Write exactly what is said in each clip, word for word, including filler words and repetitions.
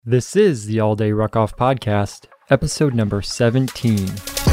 This is the All Day Ruck Off Podcast, episode number seventeen.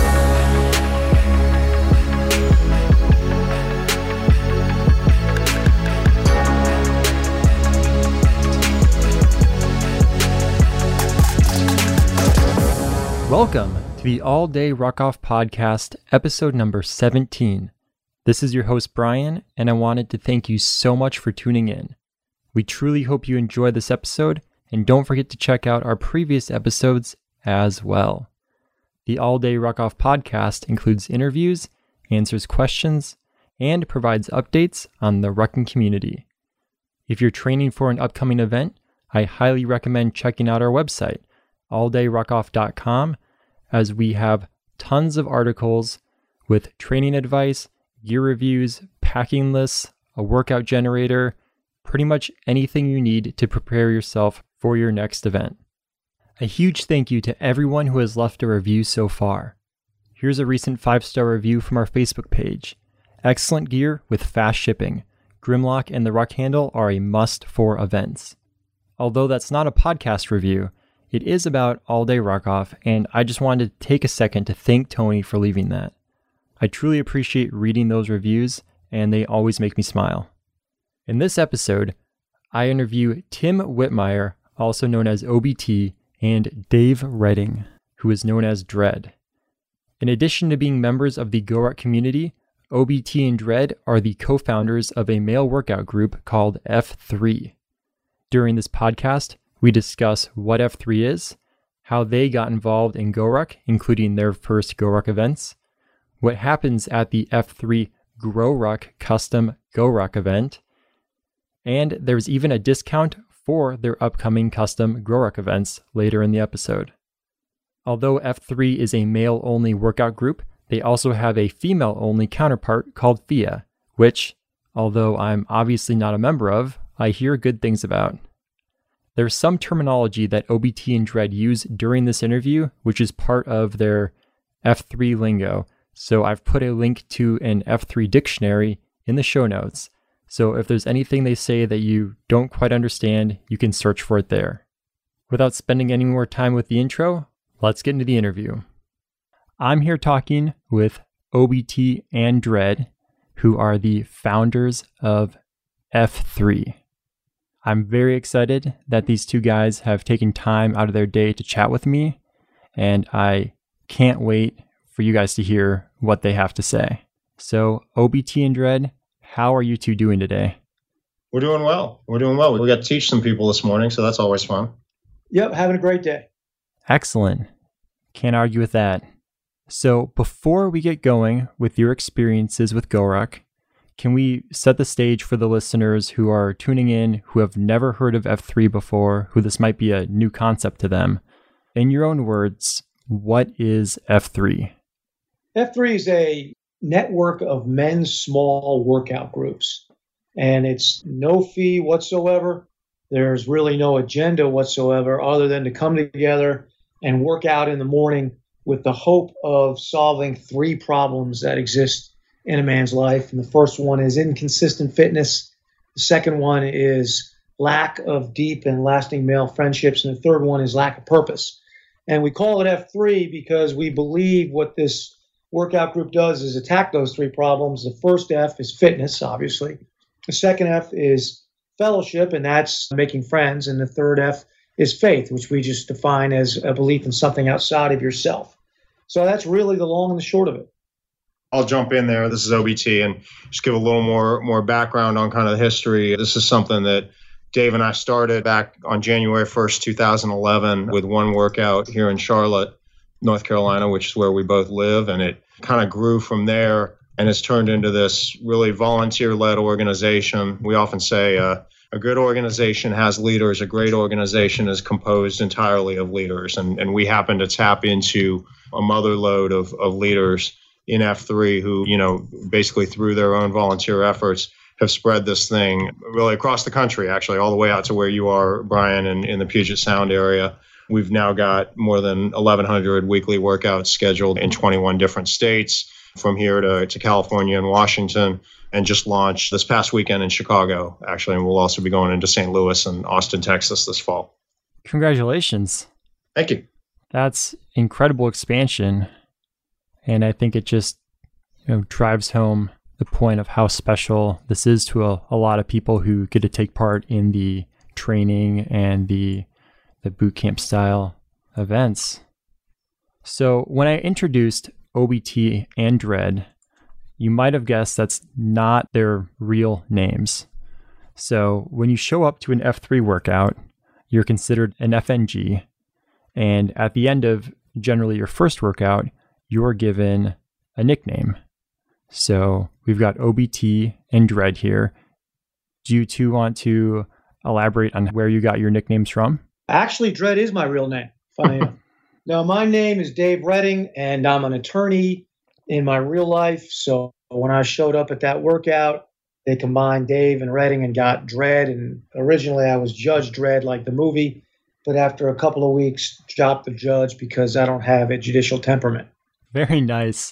Welcome to the All Day Ruck Off Podcast, episode number seventeen. This is your host, Brian, and I wanted to thank you so much for tuning in. We truly hope you enjoy this episode, and don't forget to check out our previous episodes as well. The All Day Ruck Off Podcast includes interviews, answers questions, and provides updates on the rucking community. If you're training for an upcoming event, I highly recommend checking out our website, all day ruck off dot com, as we have tons of articles with training advice, gear reviews, packing lists, a workout generator, pretty much anything you need to prepare yourself for your next event. A huge thank you to everyone who has left a review so far. Here's a recent five-star review from our Facebook page. Excellent gear with fast shipping. Grimlock and the Ruck Handle are a must for events. Although that's not a podcast review, it is about All Day Ruck Off, and I just wanted to take a second to thank Tony for leaving that. I truly appreciate reading those reviews, and they always make me smile. In this episode, I interview Tim Whitmire, also known as O B T, and Dave Redding, who is known as Dread. In addition to being members of the GoRuck community, O B T and Dread are the co-founders of a male workout group called F three. During this podcast, we discuss what F three is, how they got involved in GoRuck, including their first GoRuck events, what happens at the F three GrowRuck Custom GoRuck event, and there's even a discount for their upcoming custom GrowRuck events later in the episode. Although F three is a male-only workout group, they also have a female-only counterpart called F I A, which, although I'm obviously not a member of, I hear good things about. There's some terminology that O B T and Dread use during this interview, which is part of their F three lingo, so I've put a link to an F three dictionary in the show notes. So if there's anything they say that you don't quite understand, you can search for it there. Without spending any more time with the intro, let's get into the interview. I'm here talking with O B T and Dread, who are the founders of F three. I'm very excited that these two guys have taken time out of their day to chat with me, and I can't wait for you guys to hear what they have to say. So, O B T and Dread, how are you two doing today? We're doing well. We're doing well. We got to teach some people this morning, so that's always fun. Yep, having a great day. Excellent. Can't argue with that. So before we get going with your experiences with GoRuck, can we set the stage for the listeners who are tuning in, who have never heard of F three before, who this might be a new concept to them? In your own words, what is F three? F three is a network of men's small workout groups, and it's no fee whatsoever. There's really no agenda whatsoever other than to come together and work out in the morning with the hope of solving three problems that exist in a man's life. And the first one is inconsistent fitness. The second one is lack of deep and lasting male friendships. And the third one is lack of purpose. And we call it F three because we believe what this workout group does is attack those three problems. The first F is fitness, obviously. The second F is fellowship, and that's making friends. And the third F is faith, which we just define as a belief in something outside of yourself. So that's really the long and the short of it. I'll jump in there. This is O B T, and just give a little more more background on kind of the history. This is something that Dave and I started back on January first, two thousand eleven with one workout here in Charlotte, North Carolina, which is where we both live. And it kind of grew from there and has turned into this really volunteer-led organization. We often say uh, a good organization has leaders. A great organization is composed entirely of leaders. And, and we happen to tap into a mother load of, of leaders in F three who, you know, basically through their own volunteer efforts have spread this thing really across the country, actually, all the way out to where you are, Brian, in, in the Puget Sound area. We've now got more than eleven hundred weekly workouts scheduled in twenty-one different states, from here to, to California and Washington, and just launched this past weekend in Chicago, actually, and we'll also be going into Saint Louis and Austin, Texas this fall. Congratulations. Thank you. That's incredible expansion. And I think it just, you know, drives home the point of how special this is to a, a lot of people who get to take part in the training and the the boot camp style events. So when I introduced O B T and Dread, you might have guessed that's not their real names. So when you show up to an F three workout, you're considered an F N G. And at the end of generally your first workout, you're given a nickname. So we've got O B T and Dread here. Do you two want to elaborate on where you got your nicknames from? Actually, Dread is my real name. Funny enough. Now, my name is Dave Redding, and I'm an attorney in my real life. So when I showed up at that workout, they combined Dave and Redding and got Dread. And originally I was Judge Dread, like the movie. But after a couple of weeks, dropped the judge because I don't have a judicial temperament. Very nice.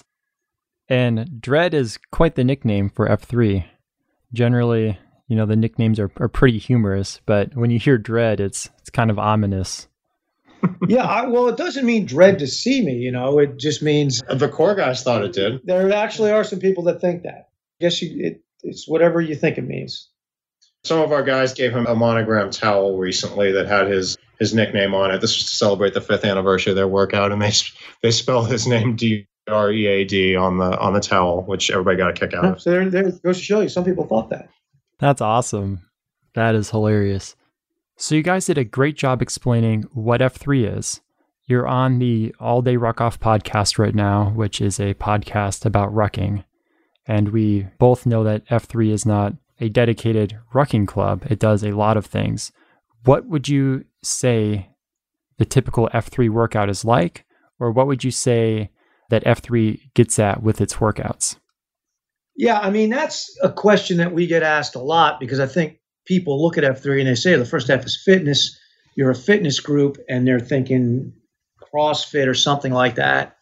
And Dread is quite the nickname for F three. Generally, you know, the nicknames are, are pretty humorous, but when you hear Dread, it's it's kind of ominous. yeah, I, well, it doesn't mean dread to see me, you know. It just means... The core guys thought it did. There actually are some people that think that. I guess you, it, it's whatever you think it means. Some of our guys gave him a monogram towel recently that had his, his nickname on it. This was to celebrate the fifth anniversary of their workout, and they they spelled his name D R E A D on the on the towel, which everybody got a kick out of. So there, there goes to show you, some people thought that. That's awesome. That is hilarious. So you guys did a great job explaining what F three is. You're on the All Day Ruck Off podcast right now, which is a podcast about rucking. And we both know that F three is not a dedicated rucking club. It does a lot of things. What would you say the typical F three workout is like? Or what would you say that F three gets at with its workouts? Yeah, I mean, that's a question that we get asked a lot because I think people look at F three and they say the first F is fitness. You're a fitness group and they're thinking CrossFit or something like that.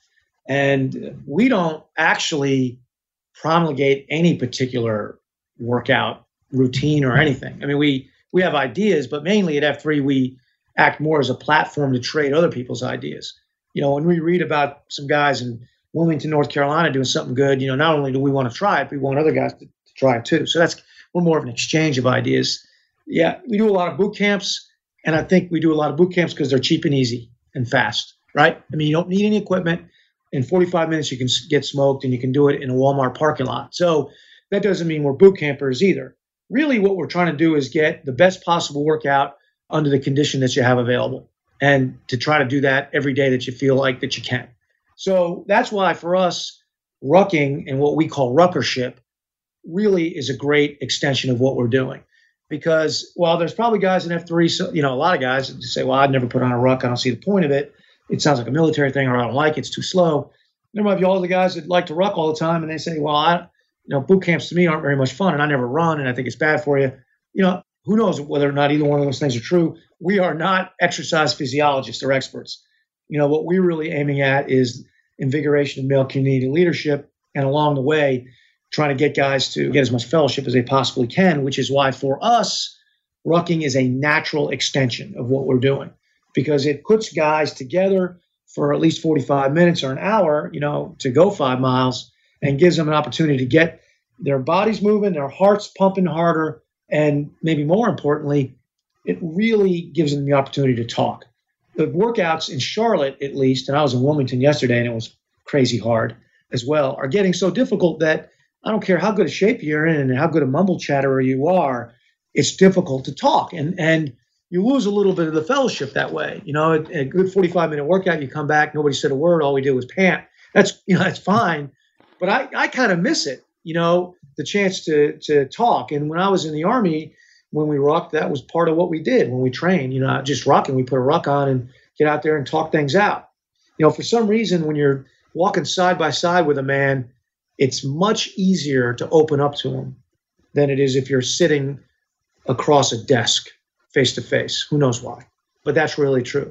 And we don't actually promulgate any particular workout routine or anything. I mean, we, we have ideas, but mainly at F three, we act more as a platform to trade other people's ideas. You know, when we read about some guys in Wilmington, North Carolina doing something good, you know, not only do we want to try it, we want other guys to, to try it too. So that's, we're more of an exchange of ideas. Yeah, we do a lot of boot camps, and I think we do a lot of boot camps because they're cheap and easy and fast, right? I mean, you don't need any equipment. In forty-five minutes, you can get smoked, and you can do it in a Walmart parking lot. So that doesn't mean we're boot campers either. Really, what we're trying to do is get the best possible workout under the condition that you have available, and to try to do that every day that you feel like that you can. So that's why for us, rucking and what we call ruckership really is a great extension of what we're doing. Because while there's probably guys in F three, so, you know, a lot of guys that say, well, I'd never put on a ruck. I don't see the point of it. It sounds like a military thing, or I don't like it. It's too slow. There might be all the guys that like to ruck all the time, and they say, well, I, you know, boot camps to me aren't very much fun, and I never run, and I think it's bad for you. You know, who knows whether or not either one of those things are true. We are not exercise physiologists or experts. You know, what we're really aiming at is invigoration of male community leadership, and along the way, trying to get guys to get as much fellowship as they possibly can, which is why for us, rucking is a natural extension of what we're doing, because it puts guys together for at least forty-five minutes or an hour, you know, to go five miles, and gives them an opportunity to get their bodies moving, their hearts pumping harder, and maybe more importantly, it really gives them the opportunity to talk. The workouts in Charlotte, at least, and I was in Wilmington yesterday, and it was crazy hard as well, are getting so difficult that I don't care how good a shape you're in and how good a mumble chatterer you are, it's difficult to talk. And and you lose a little bit of the fellowship that way. You know, a, a good forty-five minute workout, you come back, nobody said a word, all we did was pant. That's, you know, that's fine. But I, I kind of miss it, you know, the chance to to talk. And when I was in the Army, when we rucked, that was part of what we did when we trained, you know, just rucking. We put a ruck on and get out there and talk things out. You know, for some reason, when you're walking side by side with a man, it's much easier to open up to him than it is if you're sitting across a desk face to face. Who knows why? But that's really true.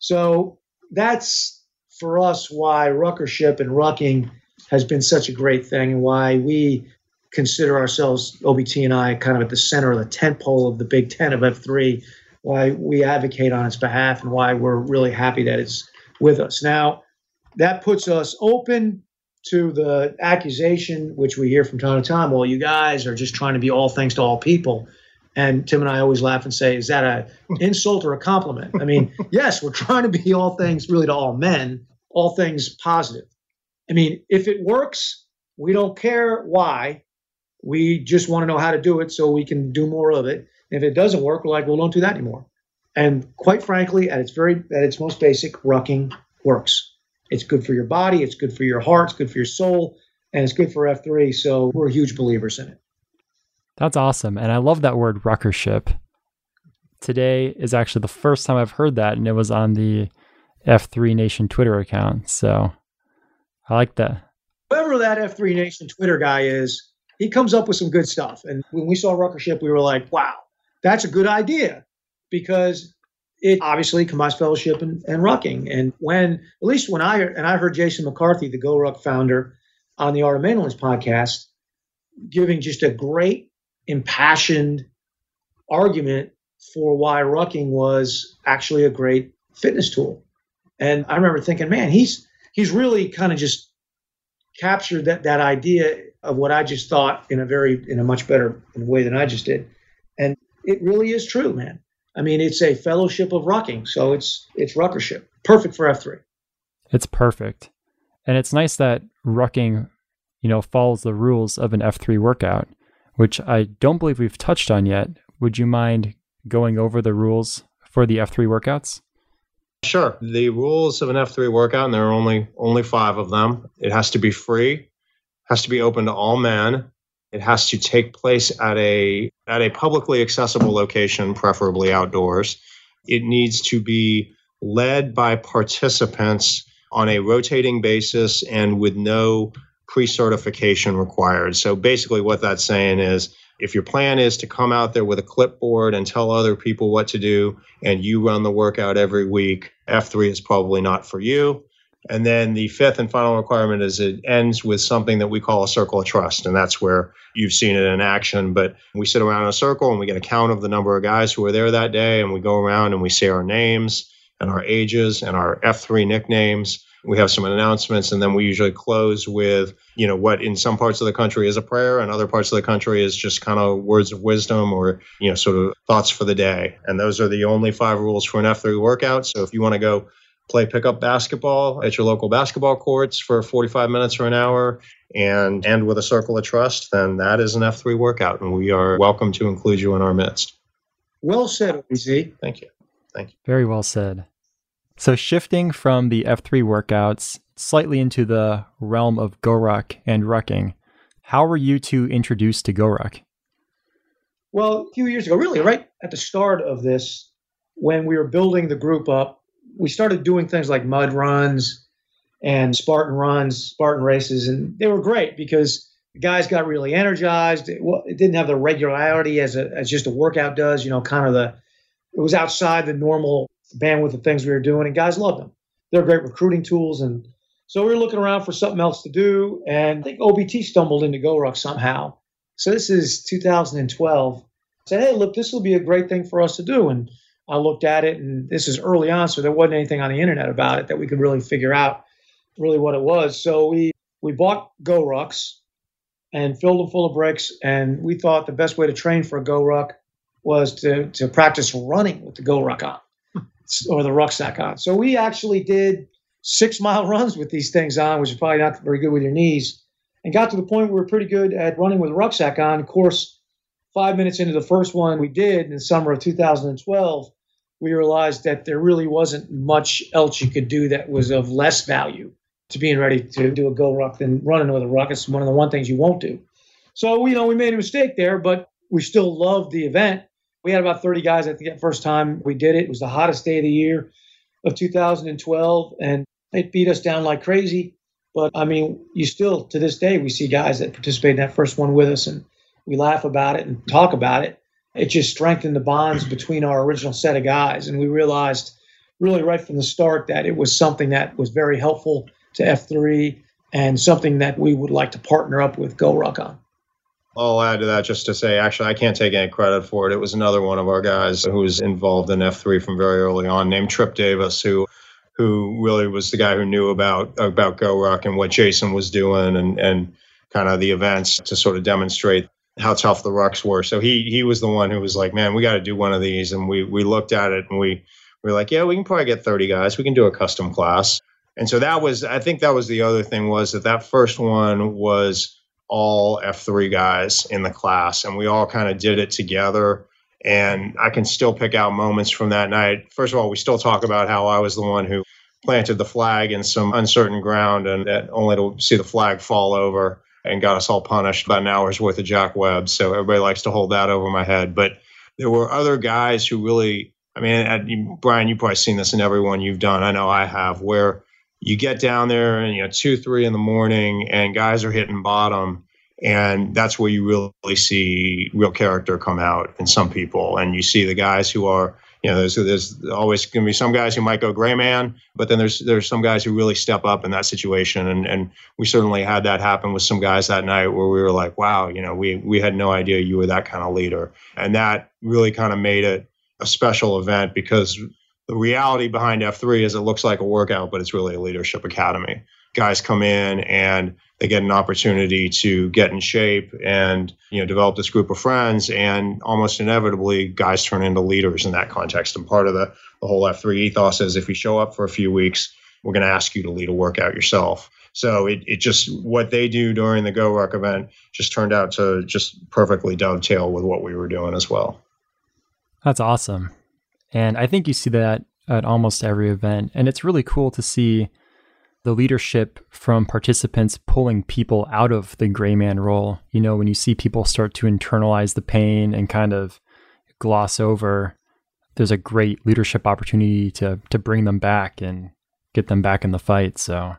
So that's, for us, why ruckership and rucking has been such a great thing, and why we consider ourselves, O B T and I, kind of at the center of the tent pole of the Big Ten of F three, why we advocate on its behalf and why we're really happy that it's with us. Now, that puts us open to the accusation, which we hear from time to time, well, you guys are just trying to be all things to all people. And Tim and I always laugh and say, is that an insult or a compliment? I mean, yes, we're trying to be all things really to all men, all things positive. I mean, if it works, we don't care why. We just want to know how to do it so we can do more of it. If it doesn't work, we're like, well, don't do that anymore. And quite frankly, at its very, at its most basic, rucking works. It's good for your body. It's good for your heart. It's good for your soul. And it's good for F three. So we're huge believers in it. That's awesome. And I love that word ruckership. Today is actually the first time I've heard that, and it was on the F three Nation Twitter account. So I like that. Whoever that F three Nation Twitter guy is, he comes up with some good stuff. And when we saw ruckership, we were like, wow, that's a good idea, because it obviously combines fellowship and, and rucking. And when, at least when I, and I heard Jason McCarthy, the Go Ruck founder, on the Art of Manliness podcast, giving just a great, impassioned argument for why rucking was actually a great fitness tool. And I remember thinking, man, he's he's really kind of just captured that that idea of what I just thought in a very, in a much better way than I just did. And it really is true, man. I mean, it's a fellowship of rucking, so it's it's ruckership. Perfect for F three. It's perfect. And it's nice that rucking, you know, follows the rules of an F three workout, which I don't believe we've touched on yet. Would you mind going over the rules for the F three workouts? Sure. The rules of an F three workout, and there are only only five of them. It has to be free, has to be open to all men. It has to take place at a at a publicly accessible location, preferably outdoors. It needs to be led by participants on a rotating basis and with no pre-certification required. So basically what that's saying is, if your plan is to come out there with a clipboard and tell other people what to do, and you run the workout every week, F three is probably not for you. And then the fifth and final requirement is it ends with something that we call a circle of trust. And that's where you've seen it in action. But we sit around in a circle and we get a count of the number of guys who were there that day. And we go around and we say our names and our ages and our F three nicknames. We have some announcements, and then we usually close with, you know, what in some parts of the country is a prayer and other parts of the country is just kind of words of wisdom or, you know, sort of thoughts for the day. And those are the only five rules for an F three workout. So if you want to go play pickup basketball at your local basketball courts for forty-five minutes or an hour and end with a circle of trust, then that is an F three workout, and we are welcome to include you in our midst. Well said, O B Z. Thank you. Thank you. Very well said. So shifting from the F three workouts slightly into the realm of GoRuck and rucking, how were you two introduced to GoRuck? Well, a few years ago, really right at the start of this, when we were building the group up, we started doing things like mud runs and Spartan runs, Spartan races, and they were great because the guys got really energized. It, well, it didn't have the regularity as a, as just a workout does, you know, kind of the, it was outside the normal bandwidth of things we were doing, and guys loved them. They're great recruiting tools. And so we were looking around for something else to do, and I think O B T stumbled into GoRuck somehow. So this is two thousand twelve. I said, hey, look, this will be a great thing for us to do. And I looked at it, and this is early on, so there wasn't anything on the internet about it that we could really figure out really what it was. So we we bought GoRucks and filled them full of bricks, and we thought the best way to train for a GoRuck was to to practice running with the GoRuck on or the rucksack on. So we actually did six mile runs with these things on, which is probably not very good with your knees, and got to the point where we were pretty good at running with a rucksack on. Of course, five minutes into the first one we did in the summer of two thousand twelve, we realized that there really wasn't much else you could do that was of less value to being ready to do a GoRuck than running with a ruck. It's one of the one things you won't do. So, you know, we made a mistake there, but we still loved the event. We had about thirty guys at the first time we did it. It was the hottest day of the year of two thousand twelve, and it beat us down like crazy. But, I mean, you still, to this day, we see guys that participate in that first one with us, and we laugh about it and talk about it. It just strengthened the bonds between our original set of guys. And we realized really right from the start that it was something that was very helpful to F three and something that we would like to partner up with GoRuck on. I'll add to that just to say, actually, I can't take any credit for it. It was another one of our guys who was involved in F three from very early on, named Trip Davis, who who really was the guy who knew about about GoRuck and what Jason was doing and and kind of the events to sort of demonstrate how tough the rucks were. So he he was the one who was like, man, we got to do one of these. And we we looked at it and we, we were like, yeah, we can probably get thirty guys. We can do a custom class. And so that was, I think that was the other thing, was that that first one was all F three guys in the class, and we all kind of did it together. And I can still pick out moments from that night. First of all, we still talk about how I was the one who planted the flag in some uncertain ground, and that only to see the flag fall over and got us all punished about an hour's worth of Jack Webb. So everybody likes to hold that over my head. But there were other guys who really, I mean, Brian, you've probably seen this in every one you've done. I know I have, where you get down there and, you know, two, three in the morning and guys are hitting bottom. And that's where you really see real character come out in some people. And you see the guys who are, you know, there's, there's always going to be some guys who might go gray man, but then there's there's some guys who really step up in that situation. And and we certainly had that happen with some guys that night where we were like, wow, you know, we we had no idea you were that kind of leader. And that really kind of made it a special event, because the reality behind F three is it looks like a workout, but it's really a leadership academy. Guys come in and they get an opportunity to get in shape and, you know, develop this group of friends, and almost inevitably guys turn into leaders in that context. And part of the, the whole F three ethos is, if you show up for a few weeks, we're going to ask you to lead a workout yourself. So it, it just, what they do during the GoRuck event just turned out to just perfectly dovetail with what we were doing as well. That's awesome. And I think you see that at almost every event. And it's really cool to see the leadership from participants pulling people out of the gray man role. You know, when you see people start to internalize the pain and kind of gloss over, there's a great leadership opportunity to to bring them back and get them back in the fight. So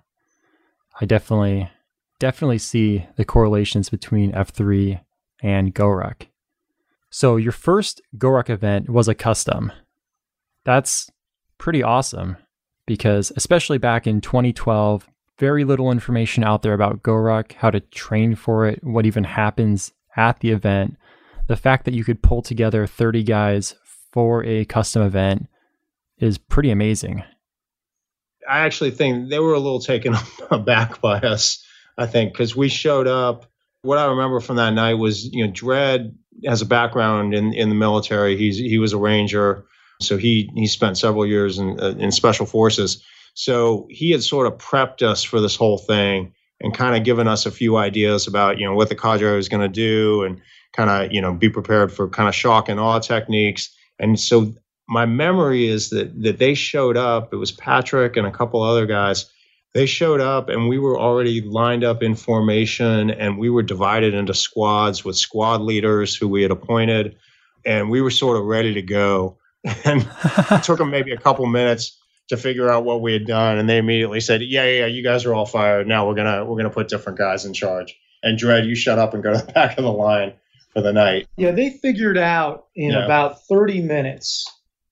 I definitely, definitely see the correlations between F three and GoRuck. So your first GoRuck event was a custom. That's pretty awesome, because especially back in twenty twelve, very little information out there about GoRuck, how to train for it, what even happens at the event. The fact that you could pull together thirty guys for a custom event is pretty amazing. I actually think they were a little taken aback by us, I think, because we showed up. What I remember from that night was, you know, Dredd has a background in, in the military. He's he was a Ranger. So he he spent several years in uh, in special forces. So he had sort of prepped us for this whole thing and kind of given us a few ideas about, you know, what the cadre was going to do, and kind of, you know, be prepared for kind of shock and awe techniques. And so my memory is that that they showed up. It was Patrick and a couple other guys. They showed up and we were already lined up in formation, and we were divided into squads with squad leaders who we had appointed, and we were sort of ready to go. And it took them maybe a couple minutes to figure out what we had done, and they immediately said, "Yeah, yeah, you guys are all fired. Now we're gonna we're gonna put different guys in charge. And Dredd, you shut up and go to the back of the line for the night." Yeah, they figured out in yeah. about thirty minutes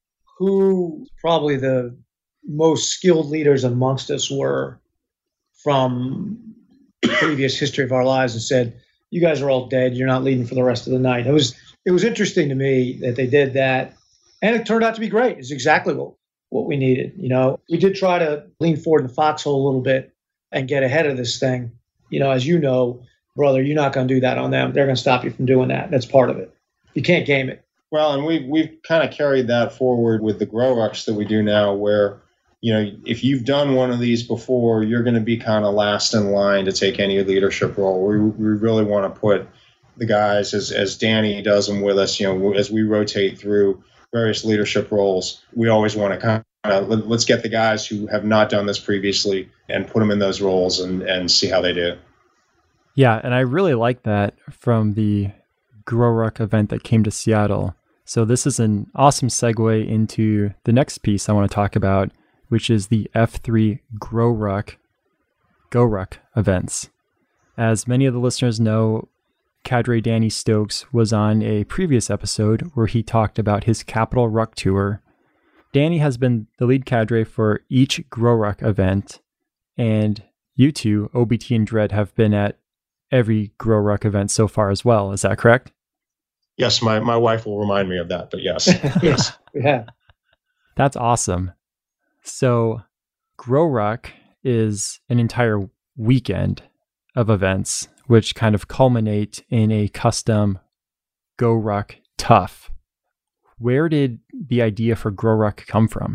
who probably the most skilled leaders amongst us were from previous history of our lives, and said, "You guys are all dead. You're not leading for the rest of the night." It was it was interesting to me that they did that. And it turned out to be great. It's exactly what, what we needed. You know, we did try to lean forward in the foxhole a little bit and get ahead of this thing. You know, as you know, brother, you're not going to do that on them. They're going to stop you from doing that. That's part of it. You can't game it. Well, and we've, we've kind of carried that forward with the GoRucks that we do now, where, you know, if you've done one of these before, you're going to be kind of last in line to take any leadership role. We, we really want to put the guys, as, as Danny does them with us, you know, as we rotate through various leadership roles, we always want to kind of, let's get the guys who have not done this previously and put them in those roles and, and see how they do. Yeah, and I really like that from the GoRuck event that came to Seattle. So this is an awesome segue into the next piece I want to talk about, which is the F three GoRuck, GoRuck events. As many of the listeners know, Cadre Danny Stokes was on a previous episode where he talked about his Capital Ruck Tour. Danny has been the lead cadre for each GoRuck event, and you two, O B T and Dredd, have been at every Grow Ruck event so far as well. Is that correct? Yes, my, my wife will remind me of that, but yes. Yes, yeah. That's awesome. So Grow Ruck is an entire weekend of events, which kind of culminate in a custom Go Ruck Tough. Where did the idea for Grow Ruck come from?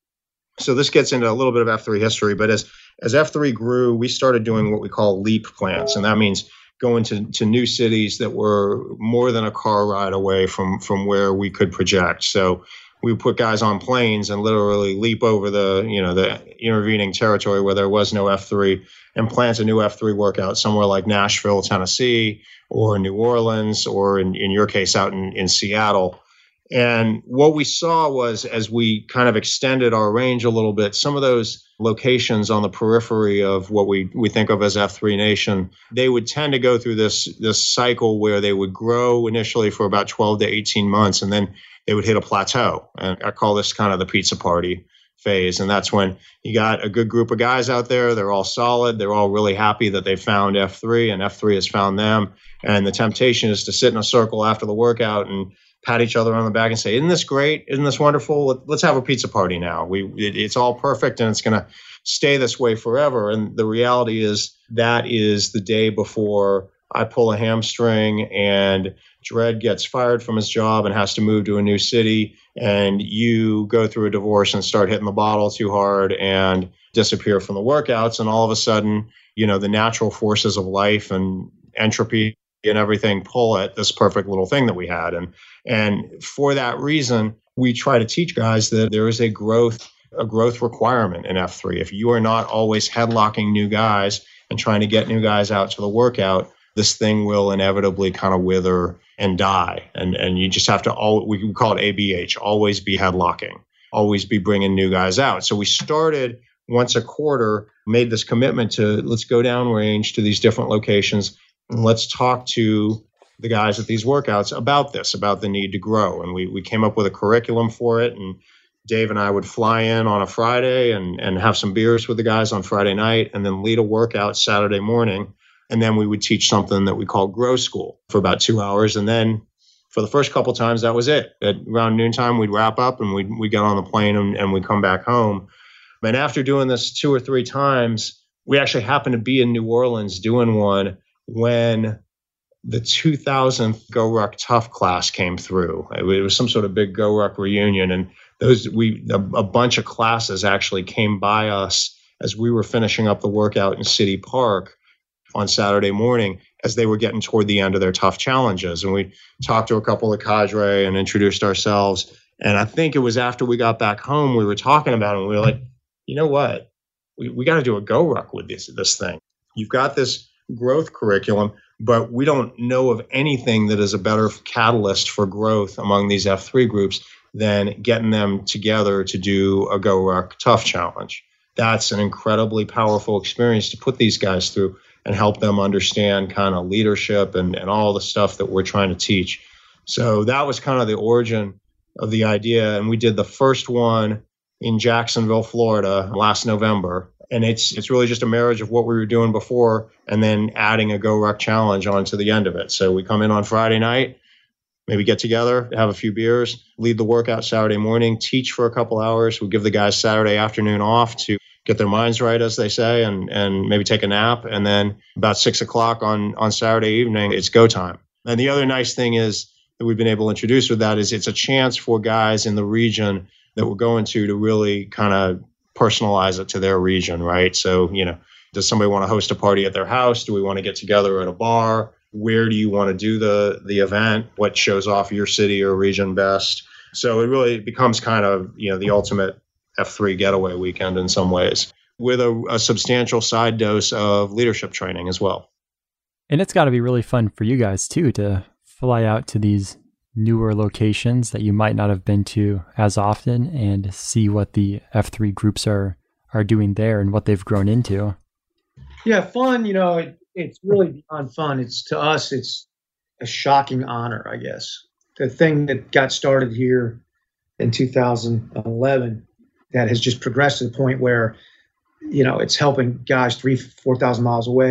So this gets into a little bit of F three history, but as as F three grew, we started doing what we call LEAP plants, and that means going to, to new cities that were more than a car ride away from, from where we could project. So we would put guys on planes and literally leap over the, you know, the intervening territory where there was no F three and plant a new F three workout somewhere like Nashville, Tennessee, or New Orleans, or in, in your case, out in, in Seattle. And what we saw was, as we kind of extended our range a little bit, some of those locations on the periphery of what we, we think of as F three Nation, they would tend to go through this, this cycle where they would grow initially for about twelve to eighteen months, and then they would hit a plateau. And I call this kind of the pizza party phase. And that's when you got a good group of guys out there. They're all solid. They're all really happy that they found F three, and F three has found them. And the temptation is to sit in a circle after the workout and pat each other on the back and say, isn't this great? Isn't this wonderful? Let's have a pizza party now. We it, It's all perfect, and it's going to stay this way forever. And the reality is that is the day before I pull a hamstring and Dredd gets fired from his job and has to move to a new city, and you go through a divorce and start hitting the bottle too hard and disappear from the workouts. And all of a sudden, you know, the natural forces of life and entropy and everything pull at this perfect little thing that we had. And and for that reason, we try to teach guys that there is a growth a growth requirement in F three. If you are not always headlocking new guys and trying to get new guys out to the workout, this thing will inevitably kind of wither and die. And and you just have to, all we call it A B H, always be headlocking, always be bringing new guys out. So we started once a quarter, made this commitment to let's go downrange to these different locations. And let's talk to the guys at these workouts about this, about the need to grow. And we we came up with a curriculum for it. And Dave and I would fly in on a Friday and, and have some beers with the guys on Friday night, and then lead a workout Saturday morning. And then we would teach something that we call Grow School for about two hours. And then for the first couple of times, that was it. At around noontime, we'd wrap up and we'd, we'd get on the plane and, and we'd come back home. And after doing this two or three times, we actually happened to be in New Orleans doing one when the two thousand Go Ruck Tough class came through. It was some sort of big Go Ruck reunion. And those we a, a bunch of classes actually came by us as we were finishing up the workout in City Park on Saturday morning as they were getting toward the end of their tough challenges. And we talked to a couple of cadre and introduced ourselves. And I think it was after we got back home, we were talking about it, and we were like, you know what? We, we got to do a Go Ruck with this, this thing. You've got this growth curriculum, but we don't know of anything that is a better catalyst for growth among these F three groups than getting them together to do a Go Ruck Tough challenge. That's an incredibly powerful experience to put these guys through and help them understand kind of leadership and, and all the stuff that we're trying to teach. So that was kind of the origin of the idea. And we did the first one in Jacksonville, Florida last November. And it's it's really just a marriage of what we were doing before and then adding a Go Ruck challenge onto the end of it. So we come in on Friday night, maybe get together, have a few beers, lead the workout Saturday morning, teach for a couple hours. We give the guys Saturday afternoon off to get their minds right, as they say, and and maybe take a nap. And then about six o'clock on, on Saturday evening, it's go time. And the other nice thing is that we've been able to introduce with that is it's a chance for guys in the region that we're going to to really kind of personalize it to their region, right? So, you know, does somebody want to host a party at their house? Do we want to get together at a bar? Where do you want to do the the event? What shows off your city or region best? So it really becomes kind of, you know, the ultimate F three getaway weekend in some ways, with a, a substantial side dose of leadership training as well. And it's got to be really fun for you guys too, to fly out to these newer locations that you might not have been to as often and see what the F three groups are are doing there and what they've grown into. Yeah, fun, you know, it, it's really beyond fun. It's to us, it's a shocking honor, I guess. The thing that got started here in two thousand eleven that has just progressed to the point where, you know, it's helping guys three, four thousand miles away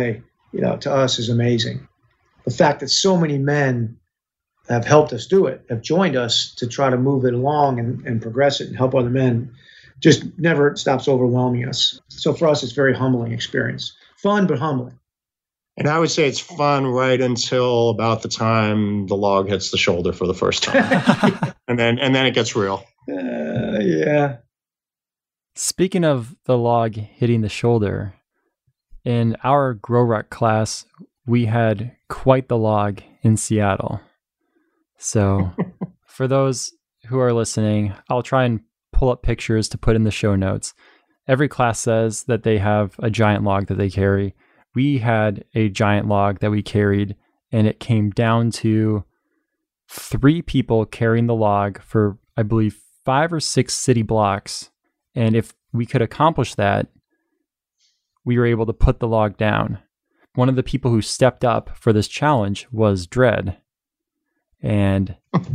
you know, to us is amazing. The fact that so many men have helped us do it, have joined us to try to move it along and, and progress it and help other men, just never stops overwhelming us. So for us, it's a very humbling experience. Fun, but humbling. And I would say it's fun right until about the time the log hits the shoulder for the first time. and then and then it gets real. Uh, yeah. Speaking of the log hitting the shoulder, in our Grow Ruck class, we had quite the log in Seattle. So for those who are listening, I'll try and pull up pictures to put in the show notes. Every class says that they have a giant log that they carry. We had a giant log that we carried, and it came down to three people carrying the log for, I believe, five or six city blocks. And if we could accomplish that, we were able to put the log down. One of the people who stepped up for this challenge was Dredd. And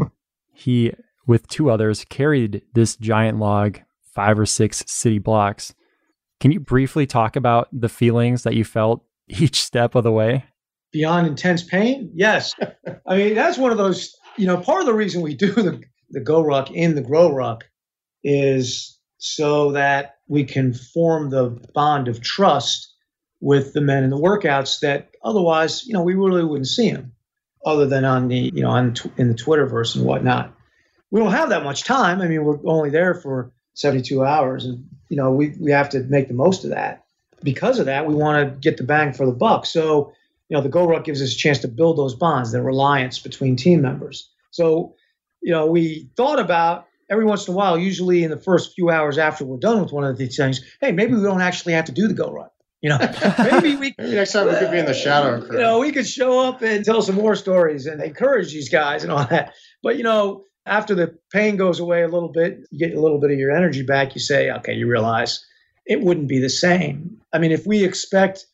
he, with two others, carried this giant log five or six city blocks. Can you briefly talk about the feelings that you felt each step of the way? Beyond intense pain? Yes. I mean, that's one of those, you know, part of the reason we do the, the Go Ruck in the Grow Ruck is so that we can form the bond of trust with the men in the workouts that otherwise, you know, we really wouldn't see them other than on the, you know, on in the Twitterverse and whatnot. We don't have that much time. I mean, we're only there for seventy-two hours, and you know we we have to make the most of that. Because of that, we want to get the bang for the buck. So, you know, the Go Ruck gives us a chance to build those bonds, the reliance between team members. So, you know, we thought about every once in a while, usually in the first few hours after we're done with one of these things, hey, maybe we don't actually have to do the Go Ruck. You know, maybe we maybe next time we could be in the shadow crew. You know, we could show up and tell some more stories and encourage these guys and all that. But, you know, after the pain goes away a little bit, you get a little bit of your energy back, you say, okay, you realize it wouldn't be the same. I mean, if we expect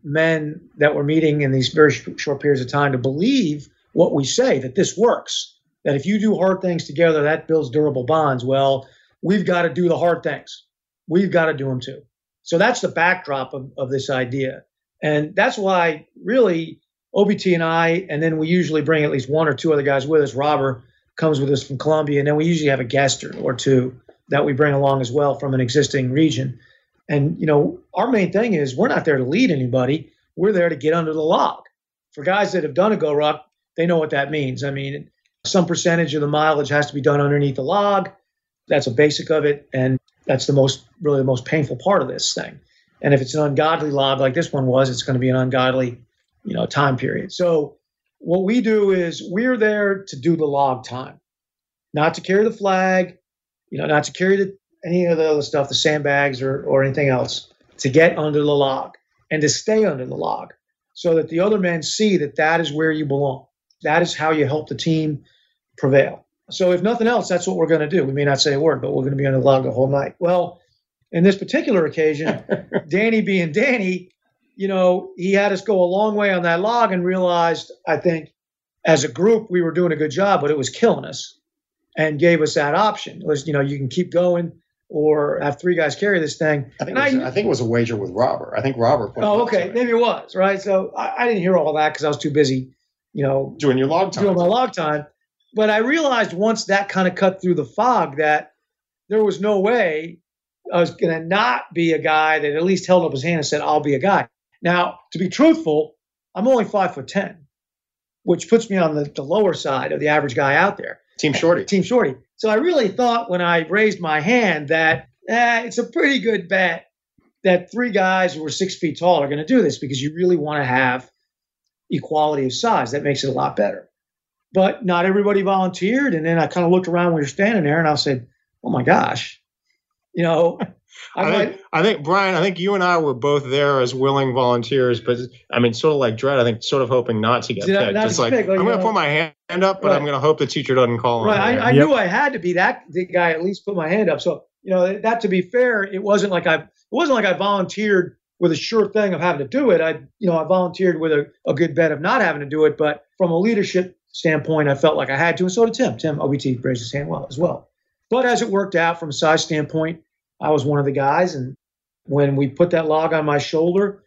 men that we're meeting in these very short periods of time to believe what we say, that this works, that if you do hard things together, that builds durable bonds, well, we've got to do the hard things. We've got to do them too. So that's the backdrop of, of this idea. And that's why really O B T and I, and then we usually bring at least one or two other guys with us. Robert comes with us from Colombia, and then we usually have a guest or, or two that we bring along as well from an existing region. And, you know, our main thing is we're not there to lead anybody. We're there to get under the log. For guys that have done a Go Ruck, they know what that means. I mean, some percentage of the mileage has to be done underneath the log. That's a basic of it. And that's the most, really the most painful part of this thing. And if it's an ungodly log like this one was, it's going to be an ungodly, you know, time period. So what we do is we're there to do the log time, not to carry the flag, you know, not to carry the, any of the other stuff, the sandbags or, or anything else, to get under the log and to stay under the log so that the other men see that that is where you belong. That is how you help the team prevail. So if nothing else, that's what we're going to do. We may not say a word, but we're going to be under the log the whole night. Well, in this particular occasion, Danny being Danny, you know, he had us go a long way on that log and realized, I think, as a group, we were doing a good job, but it was killing us and gave us that option. It was, you know, you can keep going or have three guys carry this thing. I think, it was, I, I think it was a wager with Robert. I think Robert put Oh, okay. Maybe it was, right? So I, I didn't hear all that because I was too busy, you know. Doing your log time. Doing my log time. But I realized once that kind of cut through the fog that there was no way I was going to not be a guy that at least held up his hand and said, I'll be a guy. Now, to be truthful, I'm only five foot ten, which puts me on the, the lower side of the average guy out there. Team Shorty. Team Shorty. So I really thought when I raised my hand that eh, it's a pretty good bet that three guys who are six feet tall are going to do this because you really want to have equality of size. That makes it a lot better. But not everybody volunteered. And then I kind of looked around when we were standing there and I said, oh my gosh, you know. I, I, think, I think, Brian, I think you and I were both there as willing volunteers, but I mean, sort of like Dredd, I think sort of hoping not to get not, picked. Not It's like, pick, I'm going to know, put my hand up, but right. I'm going to hope the teacher doesn't call right. on me. I, I yep. knew I had to be that guy, at least put my hand up. So, you know, that to be fair, it wasn't like I, it wasn't like I volunteered with a sure thing of having to do it. I, you know, I volunteered with a, a good bet of not having to do it, but from a leadership standpoint, I felt like I had to, and so did Tim. Tim, O B T, raised his hand well as well. But as it worked out from a size standpoint, I was one of the guys, and when we put that log on my shoulder,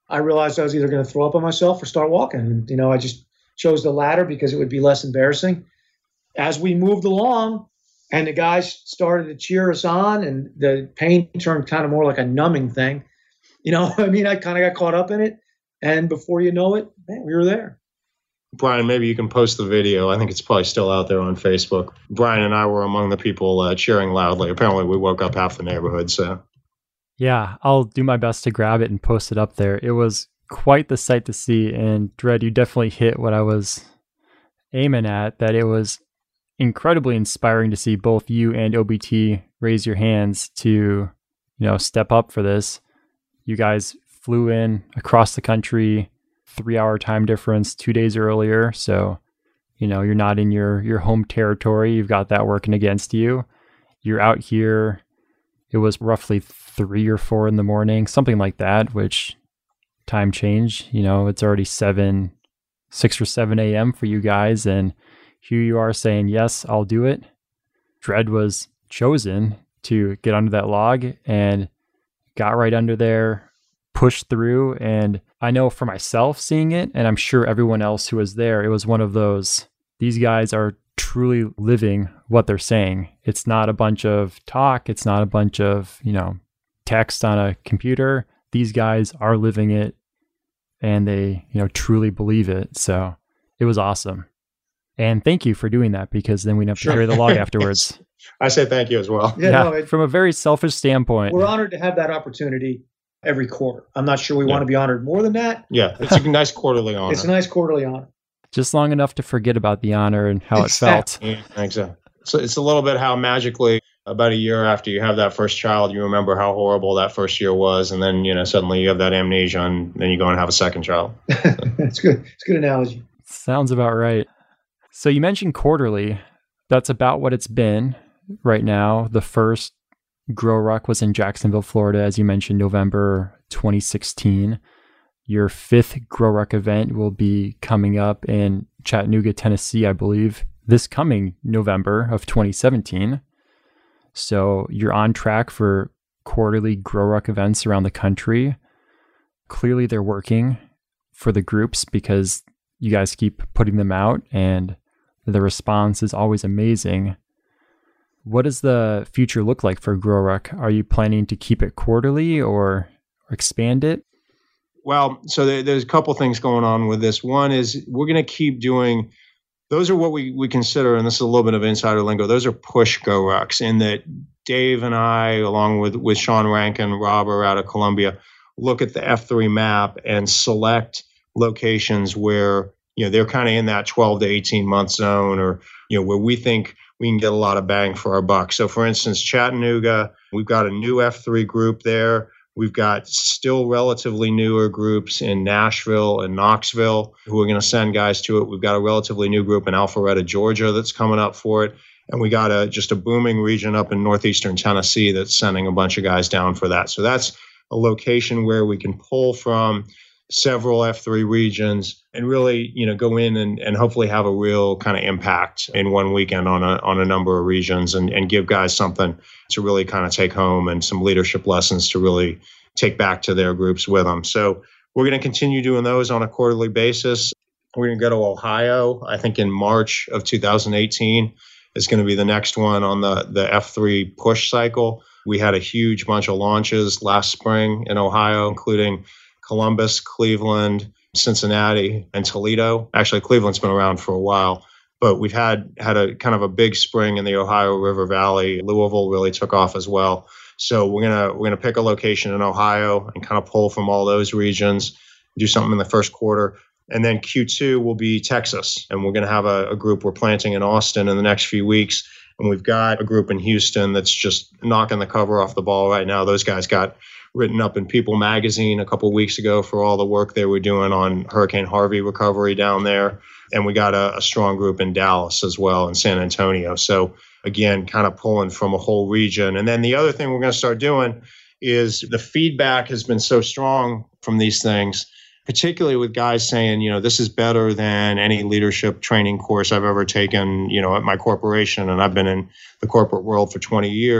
I realized I was either going to throw up on myself or start walking. And, you know, I just chose the latter because it would be less embarrassing. As we moved along and the guys started to cheer us on and the pain turned kind of more like a numbing thing, you know, I mean, I kind of got caught up in it. And before you know it, man, we were there. Brian, maybe you can post the video. I think it's probably still out there on Facebook. Brian and I were among the people uh, cheering loudly. Apparently, we woke up half the neighborhood. So, yeah, I'll do my best to grab it and post it up there. It was quite the sight to see. And Dred, you definitely hit what I was aiming at, that it was incredibly inspiring to see both you and O B T raise your hands to, you know, step up for this. You guys flew in across the country, three hour time difference, two days earlier. So, you know, you're not in your, your home territory. You've got that working against you. You're out here. It was roughly three or four in the morning, something like that, which time change, you know, it's already seven, six or seven a.m. for you guys. And here you are saying, yes, I'll do it. Dred was chosen to get under that log and got right under there, pushed through. And I know for myself seeing it, and I'm sure everyone else who was there, it was one of those, these guys are truly living what they're saying. It's not a bunch of talk. It's not a bunch of, you know, text on a computer. These guys are living it and they, you know, truly believe it. So it was awesome. And thank you for doing that, because then we don't have to Sure. carry the log afterwards. I say thank you as well. Yeah, Yeah, no, it, from a very selfish standpoint. we're honored to have that opportunity every quarter. I'm not sure we Yeah. want to be honored more than that. Yeah, it's a nice quarterly honor. It's a nice quarterly honor. Just long enough to forget about the honor and how it felt. Yeah, exactly. So it's a little bit how magically about a year after you have that first child, you remember how horrible that first year was, and then, you know, suddenly you have that amnesia, and then you go and have a second child. It's good. It's a good analogy. Sounds about right. So you mentioned quarterly. That's about what it's been right now. The first Grow Ruck was in Jacksonville, Florida, as you mentioned, November twenty sixteen. Your fifth Grow Ruck event will be coming up in Chattanooga, Tennessee, I believe, this coming November of twenty seventeen. So you're on track for quarterly Grow Ruck events around the country. Clearly they're working for the groups because you guys keep putting them out and the response is always amazing. What does the future look like for Grow Ruck? Are you planning to keep it quarterly or expand it? Well, so there, there's a couple things going on with this. One is we're going to keep doing, those are what we, we consider, and this is a little bit of insider lingo, those are push Grow Rucks, in that Dave and I, along with, with Sean Rankin, Robert out of Columbia, look at the F three map and select locations where, you know, they're kind of in that twelve to eighteen month zone, or, you know, where we think we can get a lot of bang for our buck. So for instance, Chattanooga, we've got a new F three group there. We've got still relatively newer groups in Nashville and Knoxville who are going to send guys to it. We've got a relatively new group in Alpharetta, Georgia that's coming up for it. And we got a just a booming region up in northeastern Tennessee that's sending a bunch of guys down for that. So that's a location where we can pull from several F three regions and really, you know, go in and, and hopefully have a real kind of impact in one weekend on a on a number of regions, and, and give guys something to really kind of take home and some leadership lessons to really take back to their groups with them. So we're going to continue doing those on a quarterly basis. We're going to go to Ohio, I think in March of two thousand eighteen is going to be the next one on the, the F three push cycle. We had a huge bunch of launches last spring in Ohio, including Columbus, Cleveland, Cincinnati, and Toledo. Actually, Cleveland's been around for a while, but we've had had a kind of a big spring in the Ohio River Valley. Louisville really took off as well. So we're gonna we're gonna pick a location in Ohio and kind of pull from all those regions, do something in the first quarter. And then Q two will be Texas, and we're gonna have a, a group we're planting in Austin in the next few weeks. And we've got a group in Houston that's just knocking the cover off the ball right now. Those guys got written up in People magazine a couple of weeks ago for all the work they were doing on Hurricane Harvey recovery down there. And we got a, a strong group in Dallas as well, and San Antonio. So again, kind of pulling from a whole region. And then the other thing we're going to start doing is the feedback has been so strong from these things, particularly with guys saying, you know, this is better than any leadership training course I've ever taken, you know, at my corporation. And I've been in the corporate world for twenty years.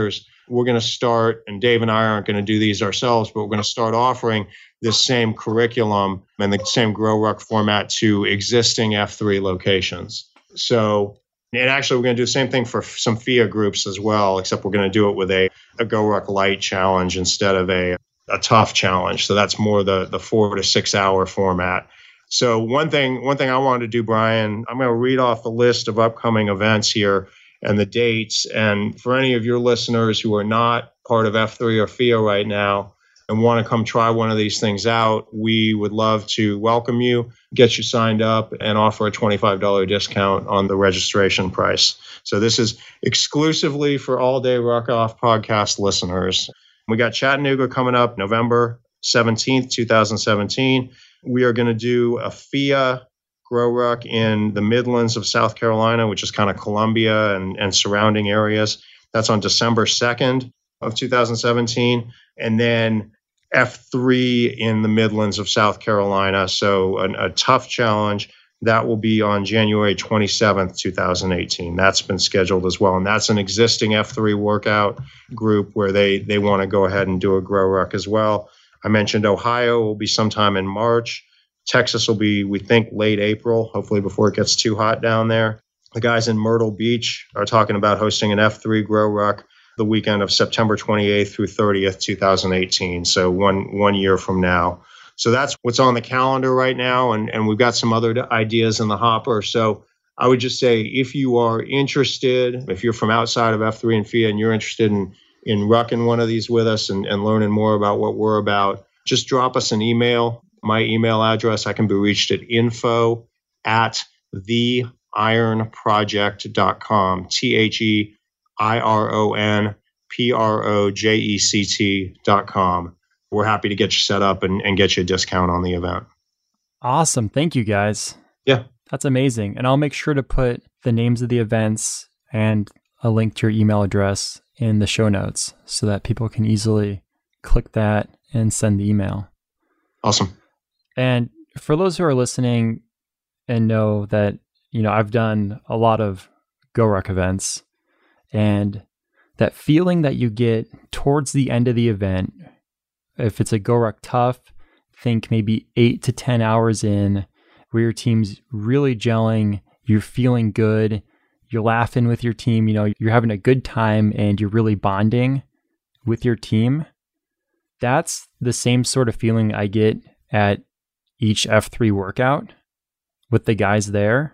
we're going to start, and Dave and I aren't going to do these ourselves, but we're going to start offering this same curriculum and the same Grow Ruck format to existing F three locations. So, and actually we're going to do the same thing for some F I A groups as well, except we're going to do it with a, a Go Ruck Light challenge instead of a, a tough challenge. So that's more the, the four to six hour format. So one thing, one thing I wanted to do, Brian, I'm going to read off the list of upcoming events here and the dates. And for any of your listeners who are not part of F three or F I A right now and want to come try one of these things out, we would love to welcome you, get you signed up, and offer a twenty-five dollars discount on the registration price. So this is exclusively for All Day Ruck Off podcast listeners. We got Chattanooga coming up November seventeenth, twenty seventeen. We are going to do a F I A Grow Ruck in the Midlands of South Carolina, which is kind of Columbia and, and surrounding areas. That's on December second of two thousand seventeen. And then F three in the Midlands of South Carolina. So an, a tough challenge. That will be on January twenty-seventh, two thousand eighteen. That's been scheduled as well. And that's an existing F three workout group where they, they want to go ahead and do a Grow Ruck as well. I mentioned Ohio will be sometime in March. Texas will be, we think, late April, hopefully before it gets too hot down there. The guys in Myrtle Beach are talking about hosting an F three Grow Ruck the weekend of September twenty-eighth through thirtieth, two thousand eighteen. So one one year from now. So that's what's on the calendar right now. And, and we've got some other ideas in the hopper. So I would just say, if you are interested, if you're from outside of F three and F I A and you're interested in, in rucking one of these with us and, and learning more about what we're about, just drop us an email. My email address, I can be reached at info at the iron project dot com, T H E I R O N P R O J E C T dot com. We're happy to get you set up and, and get you a discount on the event. Awesome. Thank you, guys. Yeah. That's amazing. And I'll make sure to put the names of the events and a link to your email address in the show notes so that people can easily click that and send the email. Awesome. And for those who are listening and know that, you know, I've done a lot of Go Ruck events, and that feeling that you get towards the end of the event, if it's a Go Ruck Tough, think maybe eight to ten hours in, where your team's really gelling, you're feeling good, you're laughing with your team, you know, you're having a good time and you're really bonding with your team. That's the same sort of feeling I get at each F three workout with the guys there.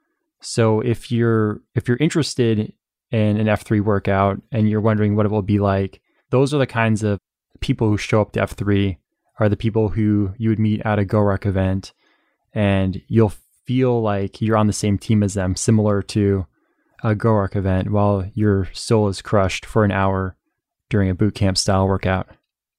So if you're if you're interested in an F three workout and you're wondering what it will be like, those are the kinds of people who show up to F three, are the people who you would meet at a Go Ruck event, and you'll feel like you're on the same team as them, similar to a Go Ruck event, while your soul is crushed for an hour during a boot camp style workout.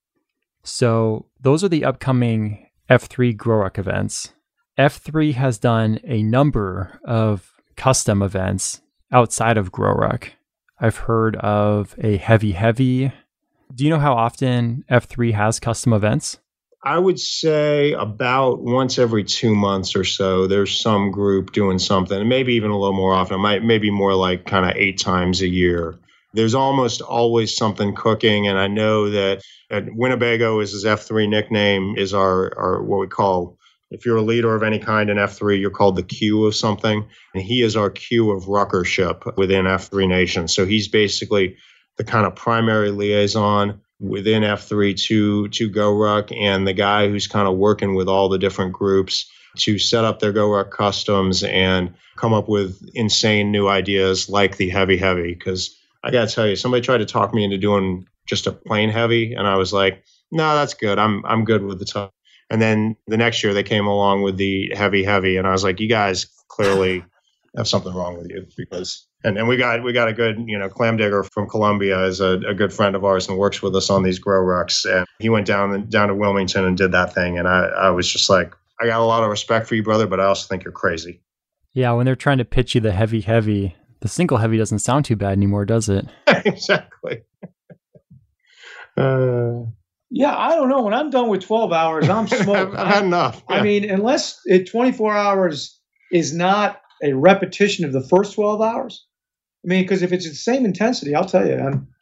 So those are the upcoming F three Grow Ruck events. F three has done a number of custom events outside of Grow Ruck. I've heard of a Heavy Heavy. Do you know how often F three has custom events? I would say about once every two months or so, there's some group doing something, maybe even a little more often. It might maybe more like kind of eight times a year. There's almost always something cooking, and I know that at Winnebago is his F three nickname, is our, our what we call, if you're a leader of any kind in F three, you're called the Q of something, and he is our Q of ruckership within F three Nation. So he's basically the kind of primary liaison within F three to to Go Ruck, and the guy who's kind of working with all the different groups to set up their Go Ruck customs and come up with insane new ideas like the Heavy Heavy. Because I got to tell you, somebody tried to talk me into doing just a plain heavy, and I was like, no, that's good. I'm I'm good with the tough. And then the next year they came along with the Heavy Heavy, and I was like, you guys clearly have something wrong with you, because and, and we got we got a good, you know, Clam Digger from Columbia is a, a good friend of ours and works with us on these Grow Rucks. And he went down down to Wilmington and did that thing, and I, I was just like, I got a lot of respect for you, brother, but I also think you're crazy. Yeah, when they're trying to pitch you the Heavy Heavy, the single heavy doesn't sound too bad anymore, does it? Exactly. uh, yeah, I don't know. When I'm done with twelve hours, I'm smoked. I've had enough. Yeah. I mean, unless it twenty-four hours is not a repetition of the first twelve hours. I mean, because if it's the same intensity, I'll tell you, I'm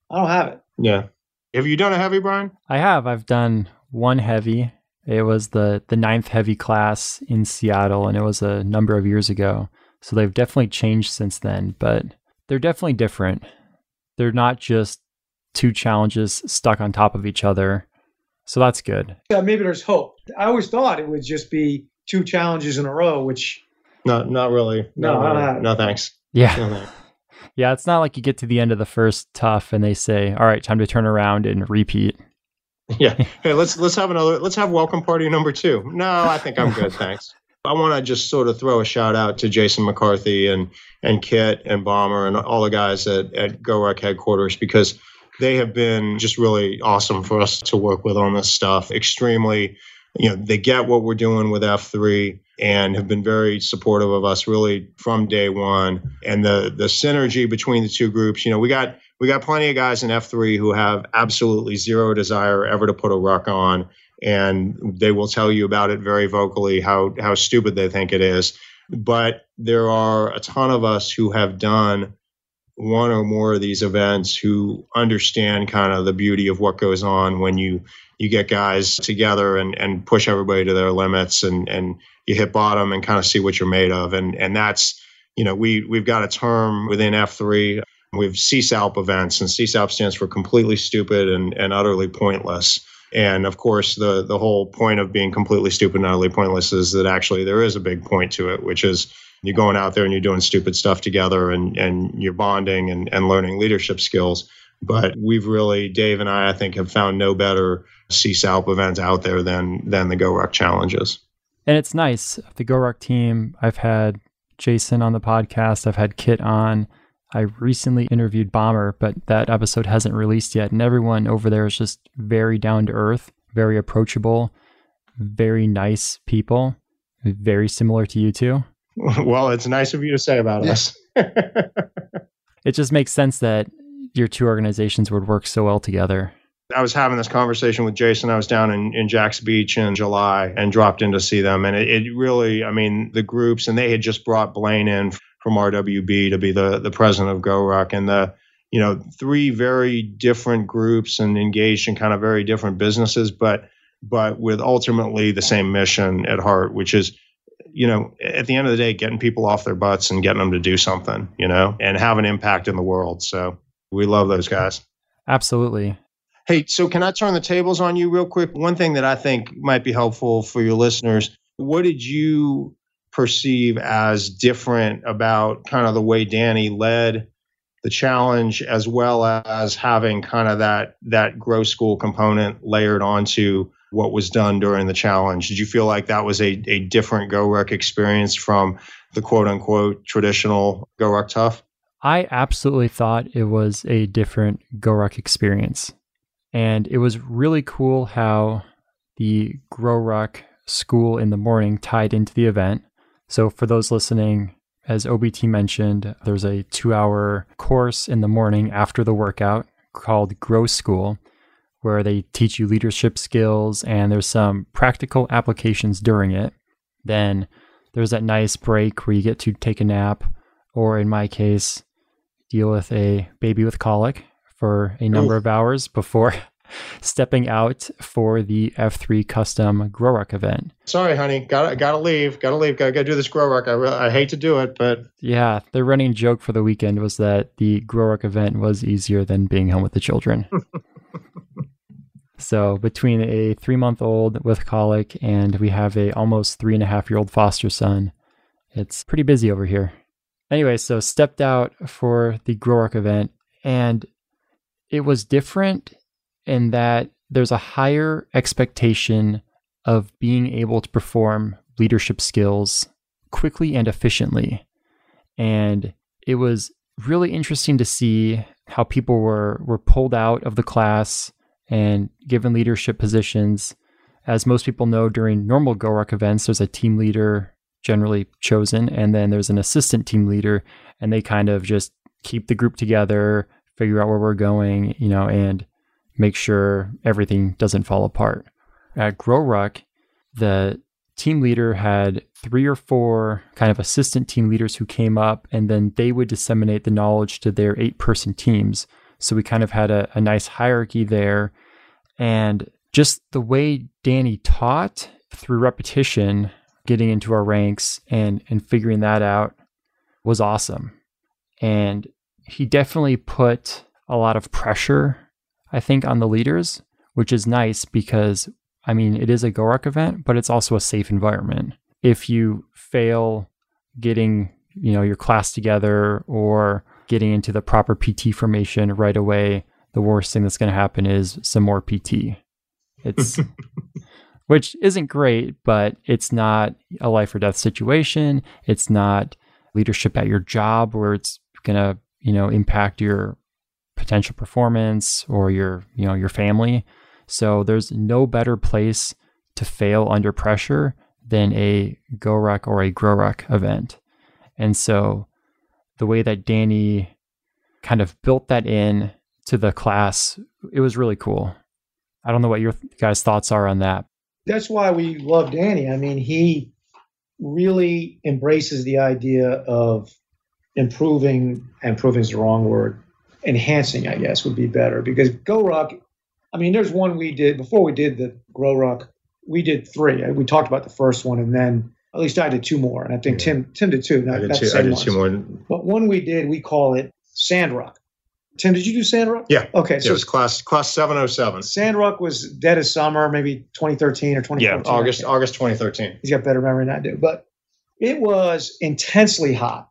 I don't have it. Yeah. Have you done a heavy, Brian? I have. I've done one heavy. It was the, the ninth heavy class in Seattle, and it was a number of years ago. So they've definitely changed since then, but they're definitely different. They're not just two challenges stuck on top of each other. So that's good. Yeah, maybe there's hope. I always thought it would just be two challenges in a row, which... No, not really. No, no, I don't have it. No, thanks. Yeah. No, thanks. Yeah, it's not like you get to the end of the first tough and they say, all right, time to turn around and repeat. Yeah. Hey, let's let's have another, let's have welcome party number two. No, I think I'm good, thanks. I want to just sort of throw a shout out to Jason McCarthy and and Kit and Bomber and all the guys at, at GoRuck headquarters, because they have been just really awesome for us to work with on this stuff. Extremely, you know, they get what we're doing with F three and have been very supportive of us really from day one. And the the synergy between the two groups, you know, we got we got plenty of guys in F three who have absolutely zero desire ever to put a ruck on, and they will tell you about it very vocally how how stupid they think it is. But there are a ton of us who have done one or more of these events who understand kind of the beauty of what goes on when you you get guys together and, and push everybody to their limits, and, and you hit bottom and kind of see what you're made of. And and that's, you know, we, we've got a term within F three. We have C S A L P events, and C S A L P stands for completely stupid and, and utterly pointless. And of course, the, the whole point of being completely stupid and utterly pointless is that actually there is a big point to it, which is you're going out there and you're doing stupid stuff together, and, and you're bonding and, and learning leadership skills. But we've really, Dave and I, I think, have found no better C S A L P events out there than than the GoRuck challenges. And it's nice. The GoRuck team, I've had Jason on the podcast. I've had Kit on. I recently interviewed Bomber, but that episode hasn't released yet. And everyone over there is just very down to earth, very approachable, very nice people, very similar to you two. Well, it's nice of you to say about us. It just makes sense that your two organizations would work so well together. I was having this conversation with Jason. I was down in, in Jack's Beach in July and dropped in to see them. And it, it really, I mean, the groups, and they had just brought Blaine in from R W B to be the, the president of GoRuck. And the, you know, three very different groups and engaged in kind of very different businesses, but but with ultimately the same mission at heart, which is, you know, at the end of the day, getting people off their butts and getting them to do something, you know, and have an impact in the world. So we love those guys. Absolutely. Hey, so can I turn the tables on you real quick? One thing that I think might be helpful for your listeners, what did you perceive as different about kind of the way Danny led the challenge, as well as having kind of that that Grow School component layered onto what was done during the challenge? Did you feel like that was a, a different GoRuck experience from the quote unquote traditional GoRuck Tough? I absolutely thought it was a different GoRuck experience. And it was really cool how the GrowRuck school in the morning tied into the event. So for those listening, as O B T mentioned, there's a two-hour course in the morning after the workout called Grow School, where they teach you leadership skills and there's some practical applications during it. Then there's that nice break where you get to take a nap, or in my case, deal with a baby with colic for a number Ooh. of hours before stepping out for the F three custom GrowRuck event. Sorry, honey. Gotta gotta leave. Gotta leave. Gotta, gotta do this GrowRuck. I, re- I hate to do it, but... Yeah, the running joke for the weekend was that the GrowRuck event was easier than being home with the children. So between a three-month-old with colic and we have a almost three-and-a-half-year-old foster son, it's pretty busy over here. Anyway, so stepped out for the GrowRuck event, and it was different in that there's a higher expectation of being able to perform leadership skills quickly and efficiently. And it was really interesting to see how people were, were pulled out of the class and given leadership positions. As most people know, during normal GoRuck events, there's a team leader generally chosen, and then there's an assistant team leader, and they kind of just keep the group together, figure out where we're going, you know, and make sure everything doesn't fall apart. At GrowRuck, the team leader had three or four kind of assistant team leaders who came up, and then they would disseminate the knowledge to their eight-person teams. So we kind of had a, a nice hierarchy there. And just the way Danny taught through repetition, getting into our ranks and, and figuring that out was awesome. And he definitely put a lot of pressure, I think, on the leaders, which is nice because, I mean, it is a GORUCK event, but it's also a safe environment. If you fail getting, you know, your class together or getting into the proper P T formation right away, the worst thing that's going to happen is some more P T. It's, which isn't great, but it's not a life or death situation. It's not leadership at your job where it's going to, you know, impact your potential performance or your, you know, your family. So there's no better place to fail under pressure than a GORUCK or a GRORUCK event. And so the way that Danny kind of built that in to the class, it was really cool. I don't know what your guys' thoughts are on that. That's why we love Danny. I mean, he really embraces the idea of improving, improving is the wrong word, enhancing, I guess, would be better. Because GORUCK, I mean, there's one we did, before we did the GRORUCK, we did three. We talked about the first one, and then at least I did two more. And I think yeah. Tim Tim did two. Not, I did, two, I did two more. But one we did, we call it Sandruck. Tim, did you do Sandruck? Yeah. Okay. Yeah, so it was class class seven oh seven. Sandruck was dead of summer, maybe twenty thirteen or twenty fourteen. Yeah, August August twenty thirteen. He's got better memory than I do. But it was intensely hot.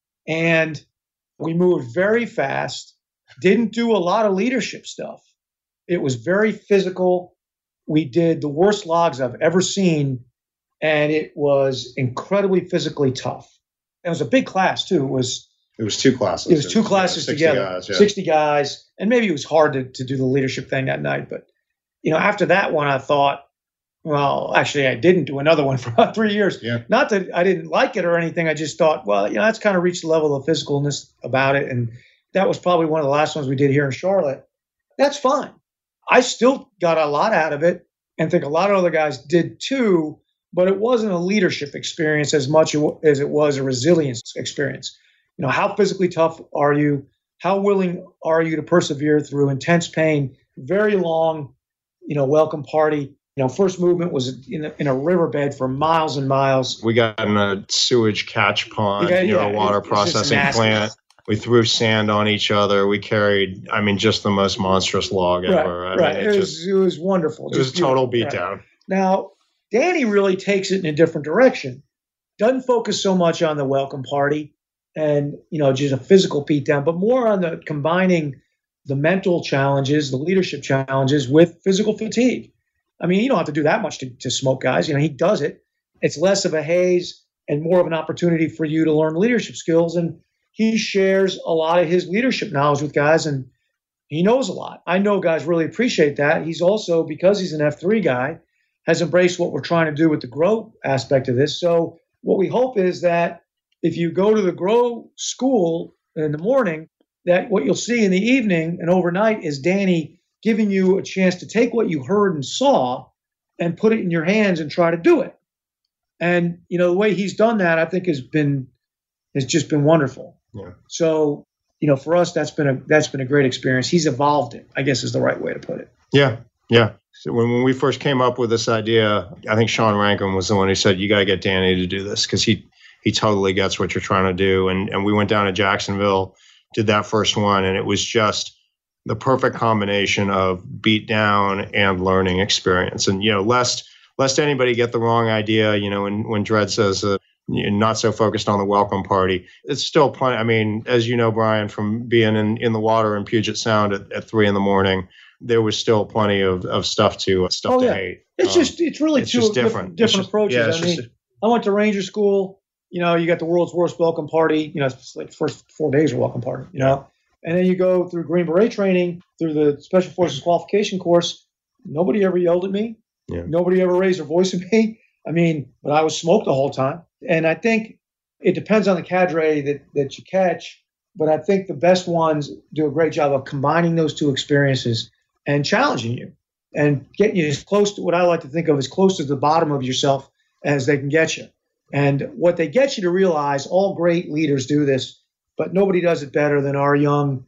And we moved very fast, didn't do a lot of leadership stuff. It was very physical. We did the worst logs I've ever seen, and it was incredibly physically tough. It was a big class, too. It was It was two classes. It was two it was, classes yeah, together, guys, yeah. sixty guys. And maybe it was hard to, to do the leadership thing that night. But, you know, after that one, I thought, well, actually, I didn't do another one for about three years. Yeah. Not that I didn't like it or anything. I just thought, well, you know, that's kind of reached the level of physicalness about it. And that was probably one of the last ones we did here in Charlotte. That's fine. I still got a lot out of it and think a lot of other guys did too, but it wasn't a leadership experience as much as it was a resilience experience. You know, how physically tough are you? How willing are you to persevere through intense pain? Very long, you know, welcome party. You know, first movement was in a, in a riverbed for miles and miles. We got in a sewage catch pond yeah, near yeah, a water it, processing plant. We threw sand on each other. We carried, I mean, just the most monstrous log right, ever. I right. mean, it, it, was, just, it was wonderful. It was a total beatdown. Right. Now, Danny really takes it in a different direction. Doesn't focus so much on the welcome party and, you know, just a physical beatdown, but more on the combining the mental challenges, the leadership challenges with physical fatigue. I mean, you don't have to do that much to, to smoke guys. You know, he does it. It's less of a haze and more of an opportunity for you to learn leadership skills. And he shares a lot of his leadership knowledge with guys, and he knows a lot. I know guys really appreciate that. He's also, because he's an F three guy, has embraced what we're trying to do with the GROW aspect of this. So what we hope is that if you go to the GROW school in the morning, that what you'll see in the evening and overnight is Danny giving you a chance to take what you heard and saw and put it in your hands and try to do it. And, you know, the way he's done that, I think has been, has just been wonderful. Yeah. So, you know, for us, that's been a, that's been a great experience. He's evolved it, I guess is the right way to put it. Yeah. Yeah. So when, when we first came up with this idea, I think Sean Rankin was the one who said, you got to get Danny to do this because he, he totally gets what you're trying to do. And, and we went down to Jacksonville, did that first one, and it was just the perfect combination of beat down and learning experience. And, you know, lest, lest anybody get the wrong idea, you know, when, when Dredd says uh, you're not so focused on the welcome party, it's still plenty. I mean, as you know, Brian, from being in, in the water in Puget Sound at, at three in the morning, there was still plenty of, of stuff to, uh, stuff oh, to yeah. hate. It's um, just, it's really it's two just different, different, different just, approaches. Yeah, I mean, just, I went to Ranger School. You know, you got the world's worst welcome party. You know, it's like the first four days of welcome party, you know. And then you go through Green Beret training, through the Special Forces qualification course. Nobody ever yelled at me. Yeah. Nobody ever raised their voice at me. I mean, but I was smoked the whole time. And I think it depends on the cadre that, that you catch. But I think the best ones do a great job of combining those two experiences and challenging you and getting you as close to what I like to think of as close to the bottom of yourself as they can get you. And what they get you to realize, all great leaders do this, but nobody does it better than our young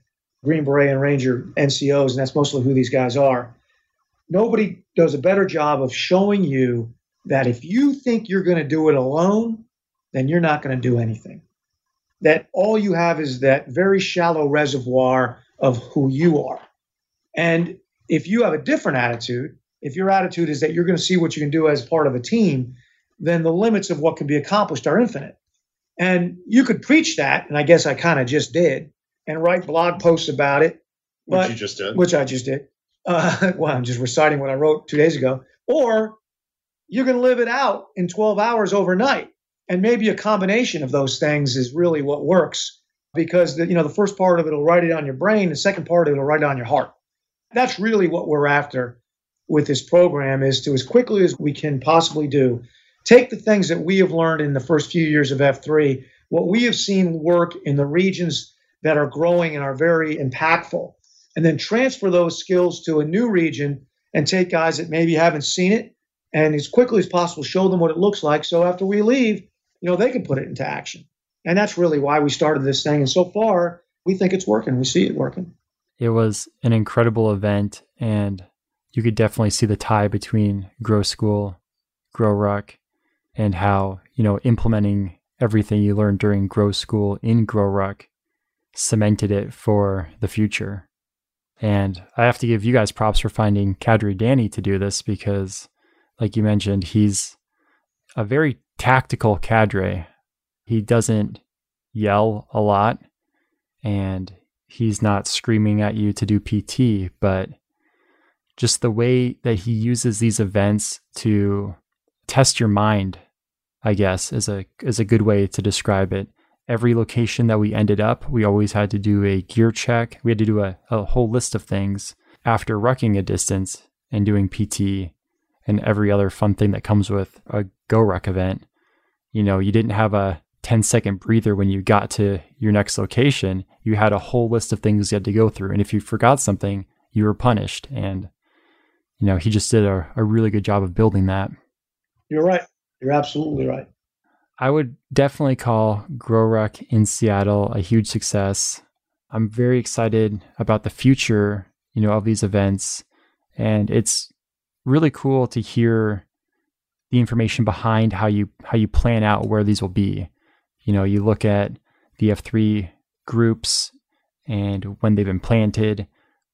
Green Beret and Ranger N C Os, and that's mostly who these guys are. Nobody does a better job of showing you that if you think you're going to do it alone, then you're not going to do anything. That all you have is that very shallow reservoir of who you are. And if you have a different attitude, if your attitude is that you're going to see what you can do as part of a team, then the limits of what can be accomplished are infinite. And you could preach that, and I guess I kind of just did, and write blog posts about it. But, which you just did. Which I just did. Uh, well, I'm just reciting what I wrote two days ago. Or you're going to live it out in twelve hours overnight. And maybe a combination of those things is really what works, because the, you know, the first part of it will write it on your brain. The second part of it will write it on your heart. That's really what we're after with this program, is to, as quickly as we can possibly do, take the things that we have learned in the first few years of F three, what we have seen work in the regions that are growing and are very impactful, and then transfer those skills to a new region and take guys that maybe haven't seen it, and as quickly as possible show them what it looks like, so after we leave, you know, they can put it into action. And that's really why we started this thing. And so far, we think it's working. We see it working. It was an incredible event, and you could definitely see the tie between Grow School, Grow Ruck, and how, you know, implementing everything you learned during Grow School in Grow Ruck cemented it for the future. And I have to give you guys props for finding Cadre Danny to do this, because, like you mentioned, he's a very tactical cadre. He doesn't yell a lot, and he's not screaming at you to do P T, but just the way that he uses these events to test your mind, I guess, is a is a good way to describe it. Every location that we ended up, we always had to do a gear check. We had to do a, a whole list of things after rucking a distance and doing P T and every other fun thing that comes with a Go Ruck event. You know, you didn't have a ten second breather when you got to your next location. You had a whole list of things you had to go through. And if you forgot something, you were punished. And, you know, he just did a, a really good job of building that. You're right. You're absolutely right. I would definitely call Grow Ruck in Seattle a huge success. I'm very excited about the future, you know, of these events. And it's really cool to hear the information behind how you how you plan out where these will be. You know, you look at the F three groups and when they've been planted,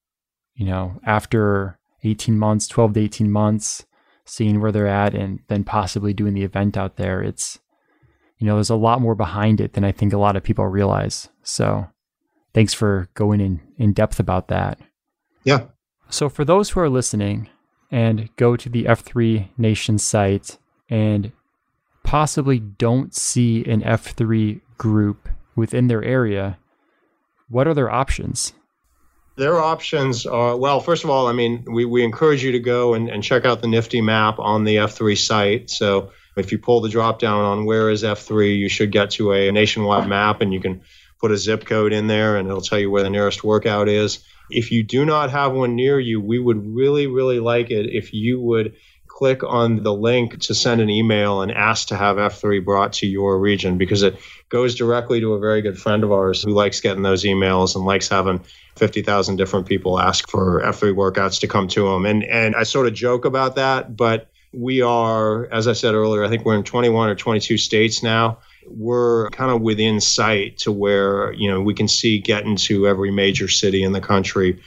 you know, after eighteen months, twelve to eighteen months, seeing where they're at and then possibly doing the event out there. It's, you know, there's a lot more behind it than I think a lot of people realize. So thanks for going in, in depth about that. Yeah. So for those who are listening and go to the F three Nation site and possibly don't see an F three group within their area, what are their options? Their options are, well, first of all, I mean, we, we encourage you to go and, and check out the nifty map on the F three site. So if you pull the drop down on where is F three, you should get to a nationwide map, and you can put a zip code in there and it'll tell you where the nearest workout is. If you do not have one near you, we would really, really like it if you would click on the link to send an email and ask to have F three brought to your region, because it goes directly to a very good friend of ours who likes getting those emails and likes having fifty thousand different people ask for F three workouts to come to them. And, and I sort of joke about that, but we are, as I said earlier, I think we're in twenty-one or twenty-two states now. We're kind of within sight to where, you know, we can see getting to every major city in the country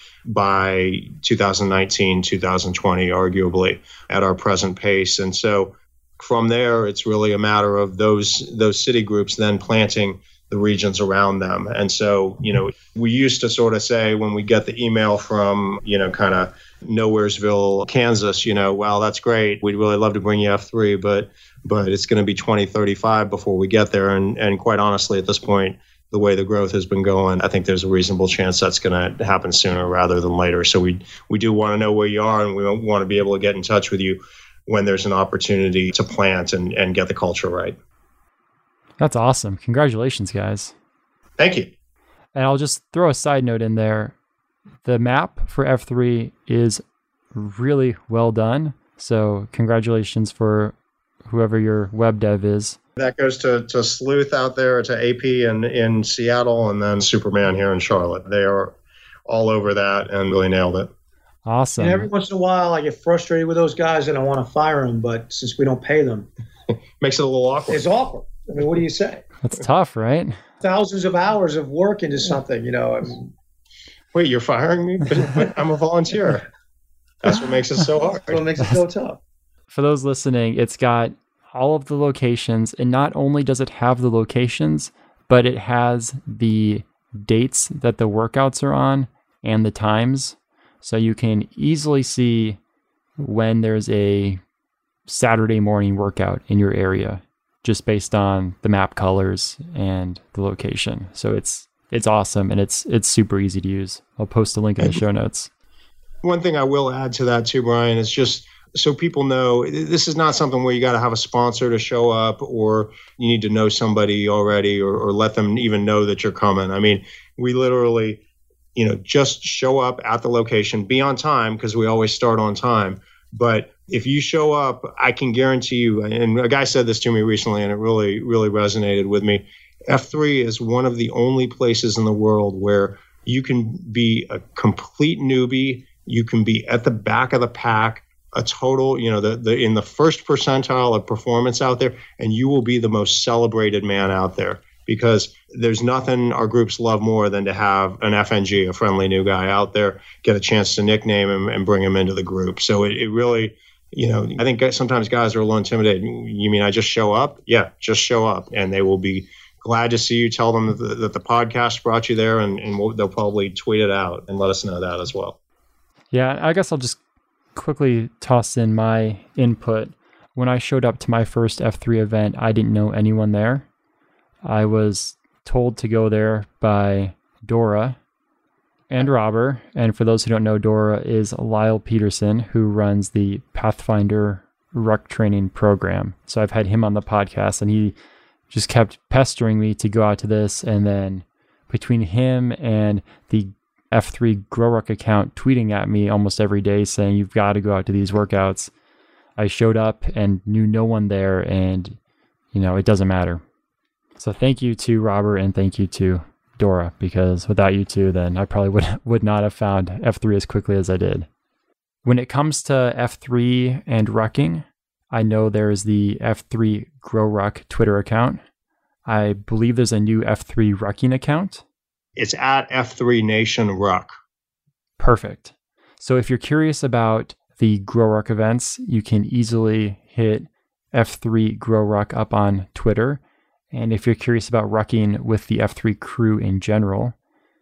by two thousand nineteen, two thousand twenty, arguably, at our present pace. And so from there, it's really a matter of those those city groups then planting the regions around them. And so, you know, we used to sort of say when we get the email from, you know, kind of Nowheresville, Kansas, you know, wow, that's great. We'd really love to bring you F three, but but it's going to be twenty thirty-five before we get there. And and quite honestly, at this point, the way the growth has been going, I think there's a reasonable chance that's going to happen sooner rather than later. So we we do want to know where you are, and we want to be able to get in touch with you when there's an opportunity to plant and, and get the culture right. That's awesome. Congratulations, guys. Thank you. And I'll just throw a side note in there. The map for F three is really well done. So congratulations for whoever your web dev is. That goes to, to Sleuth out there, to A P in, in Seattle, and then Superman here in Charlotte. They are all over that and really nailed it. Awesome. And every once in a while, I get frustrated with those guys and I want to fire them, but since we don't pay them, makes it a little awkward. It's awkward. I mean, what do you say? That's tough, right? Thousands of hours of work into something, you know. I mean, wait, you're firing me? But, but I'm a volunteer. That's what makes it so hard. That's what makes it so tough. For those listening, it's got all of the locations, and not only does it have the locations, but it has the dates that the workouts are on and the times. So you can easily see when there's a Saturday morning workout in your area, just based on the map colors and the location. So it's it's awesome, and it's it's super easy to use. I'll post a link in the show notes. One thing I will add to that too, Brian, is just so people know, this is not something where you got to have a sponsor to show up, or you need to know somebody already, or, or let them even know that you're coming. I mean, we literally, you know, just show up at the location, be on time, because we always start on time. But if you show up, I can guarantee you, and a guy said this to me recently, and it really, really resonated with me. F three is one of the only places in the world where you can be a complete newbie. You can be at the back of the pack, a total, you know, the, the in the first percentile of performance out there, and you will be the most celebrated man out there, because there's nothing our groups love more than to have an F N G, a friendly new guy out there, get a chance to nickname him and bring him into the group. So it, it really, you know, I think sometimes guys are a little intimidated. You mean I just show up? Yeah, just show up, and they will be glad to see you. Tell them that the, that the podcast brought you there, and, and we'll, they'll probably tweet it out and let us know that as well. Yeah, I guess I'll just quickly toss in my input. When I showed up to my first F three event, I didn't know anyone there. I was told to go there by Dora and Robert. And for those who don't know, Dora is Lyle Peterson, who runs the Pathfinder Ruck Training Program. So I've had him on the podcast, and he just kept pestering me to go out to this. And then between him and the F three Grow Ruck account tweeting at me almost every day saying, you've got to go out to these workouts, I showed up and knew no one there, and, you know, it doesn't matter. So thank you to Robert, and thank you to Dora, because without you two, then I probably would, would not have found F three as quickly as I did. When it comes to F three and rucking, I know there's the F three Grow Ruck Twitter account. I believe there's a new F three rucking account. It's at F three Nation Ruck. Perfect. So if you're curious about the Grow Ruck events, you can easily hit F three Grow Ruck up on Twitter. And if you're curious about rucking with the F three crew in general,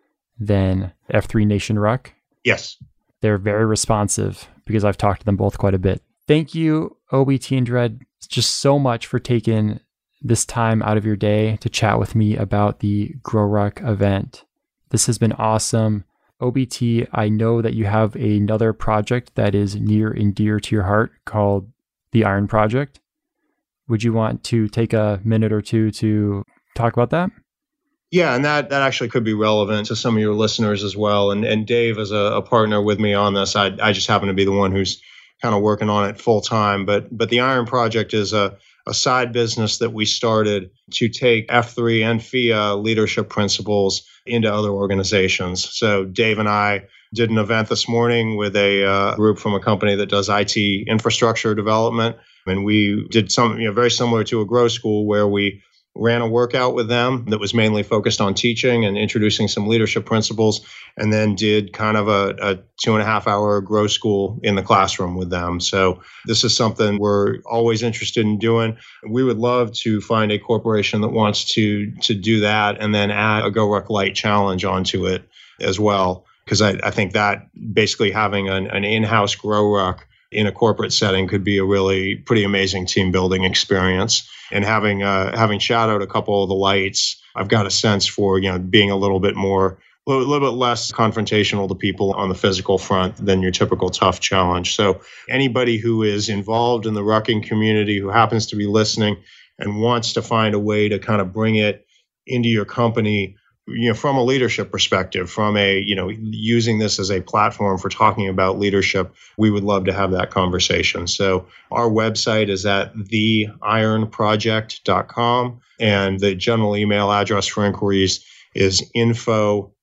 then F three Nation Ruck. Yes. They're very responsive, because I've talked to them both quite a bit. Thank you, O B T and Dread, just so much for taking this time out of your day to chat with me about the Grow Ruck event. This has been awesome. O B T, I know that you have another project that is near and dear to your heart called the Iron Project. Would you want to take a minute or two to talk about that? Yeah, and that, that actually could be relevant to some of your listeners as well. And and Dave is a, a partner with me on this. I I just happen to be the one who's kind of working on it full time. But but the Iron Project is a a side business that we started to take F three and F I A leadership principles into other organizations. So Dave and I did an event this morning with a uh, group from a company that does I T infrastructure development. And we did something, you know, very similar to a Grow School, where we ran a workout with them that was mainly focused on teaching and introducing some leadership principles, and then did kind of a, a two and a half hour Grow School in the classroom with them. So this is something we're always interested in doing. We would love to find a corporation that wants to to do that, and then add a Go Ruck Lite challenge onto it as well. Because I, I think that basically having an, an in-house Grow Ruck in a corporate setting could be a really pretty amazing team building experience. And having uh, having shadowed a couple of the lights, I've got a sense for, you know, being a little bit more, a little, little bit less confrontational to people on the physical front than your typical tough challenge. So anybody who is involved in the rucking community, who happens to be listening and wants to find a way to kind of bring it into your company, you know, from a leadership perspective, from a, you know, using this as a platform for talking about leadership, we would love to have that conversation. So our website is at the iron project dot com, and the general email address for inquiries is info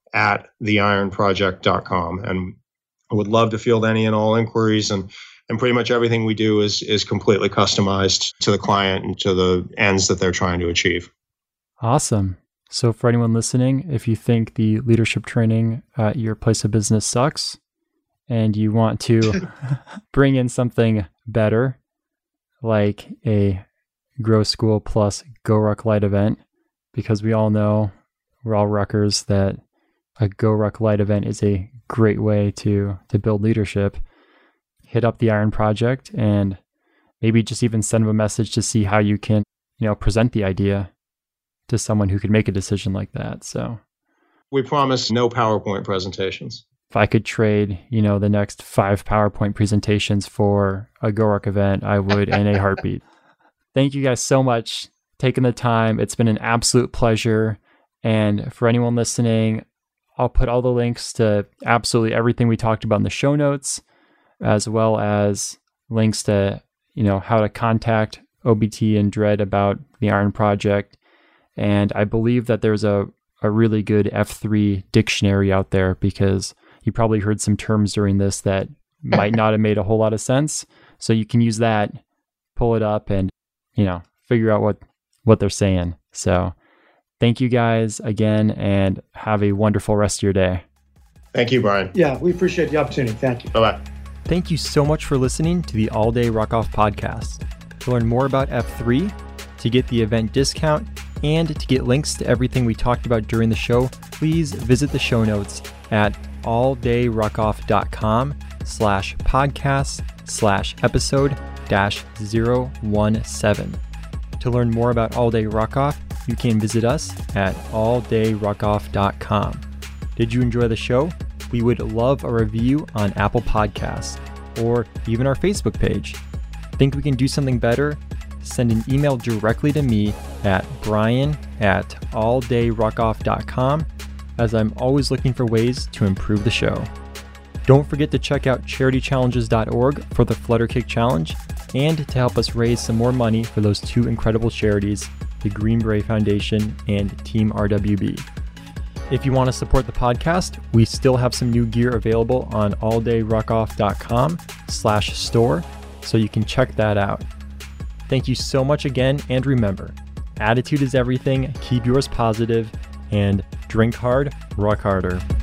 at the iron project dot com. And I would love to field any and all inquiries. And and pretty much everything we do is is completely customized to the client and to the ends that they're trying to achieve. Awesome. So for anyone listening, if you think the leadership training at your place of business sucks and you want to bring in something better, like a Grow School plus GoRuck Light event, because we all know, we're all ruckers, that a GoRuck Light event is a great way to to build leadership. Hit up the Iron Project and maybe just even send them a message to see how you can, you know, present the idea to someone who could make a decision like that. So we promise no PowerPoint presentations. If I could trade, you know, the next five PowerPoint presentations for a GoRuck event, I would in a heartbeat. Thank you guys so much taking the time. It's been an absolute pleasure. And for anyone listening, I'll put all the links to absolutely everything we talked about in the show notes, as well as links to, you know, how to contact O B T and Dredd about the Iron Project. And I believe that there's a, a really good F three dictionary out there, because you probably heard some terms during this that might not have made a whole lot of sense. So you can use that, pull it up, and, you know, figure out what, what they're saying. So thank you guys again, and have a wonderful rest of your day. Thank you, Brian. Yeah, we appreciate the opportunity. Thank you. Bye-bye. Thank you so much for listening to the All Day Rock Off podcast. To learn more about F three, to get the event discount, and to get links to everything we talked about during the show, please visit the show notes at alldayrockoff.com slash podcast slash episode dash zero one seven. To learn more about All Day Rock Off, you can visit us at all day rock off dot com. Did you enjoy the show? We would love a review on Apple Podcasts or even our Facebook page. Think we can do something better? Send an email directly to me at brian at all day rock off dot com, as I'm always looking for ways to improve the show. Don't forget to check out charity challenges dot org for the Flutter Kick Challenge, and to help us raise some more money for those two incredible charities, the Green Beret Foundation and Team R W B. If you want to support the podcast, we still have some new gear available on all day rock off dot com slash store, so you can check that out. Thank you so much again, and remember, attitude is everything, keep yours positive, and drink hard, rock harder.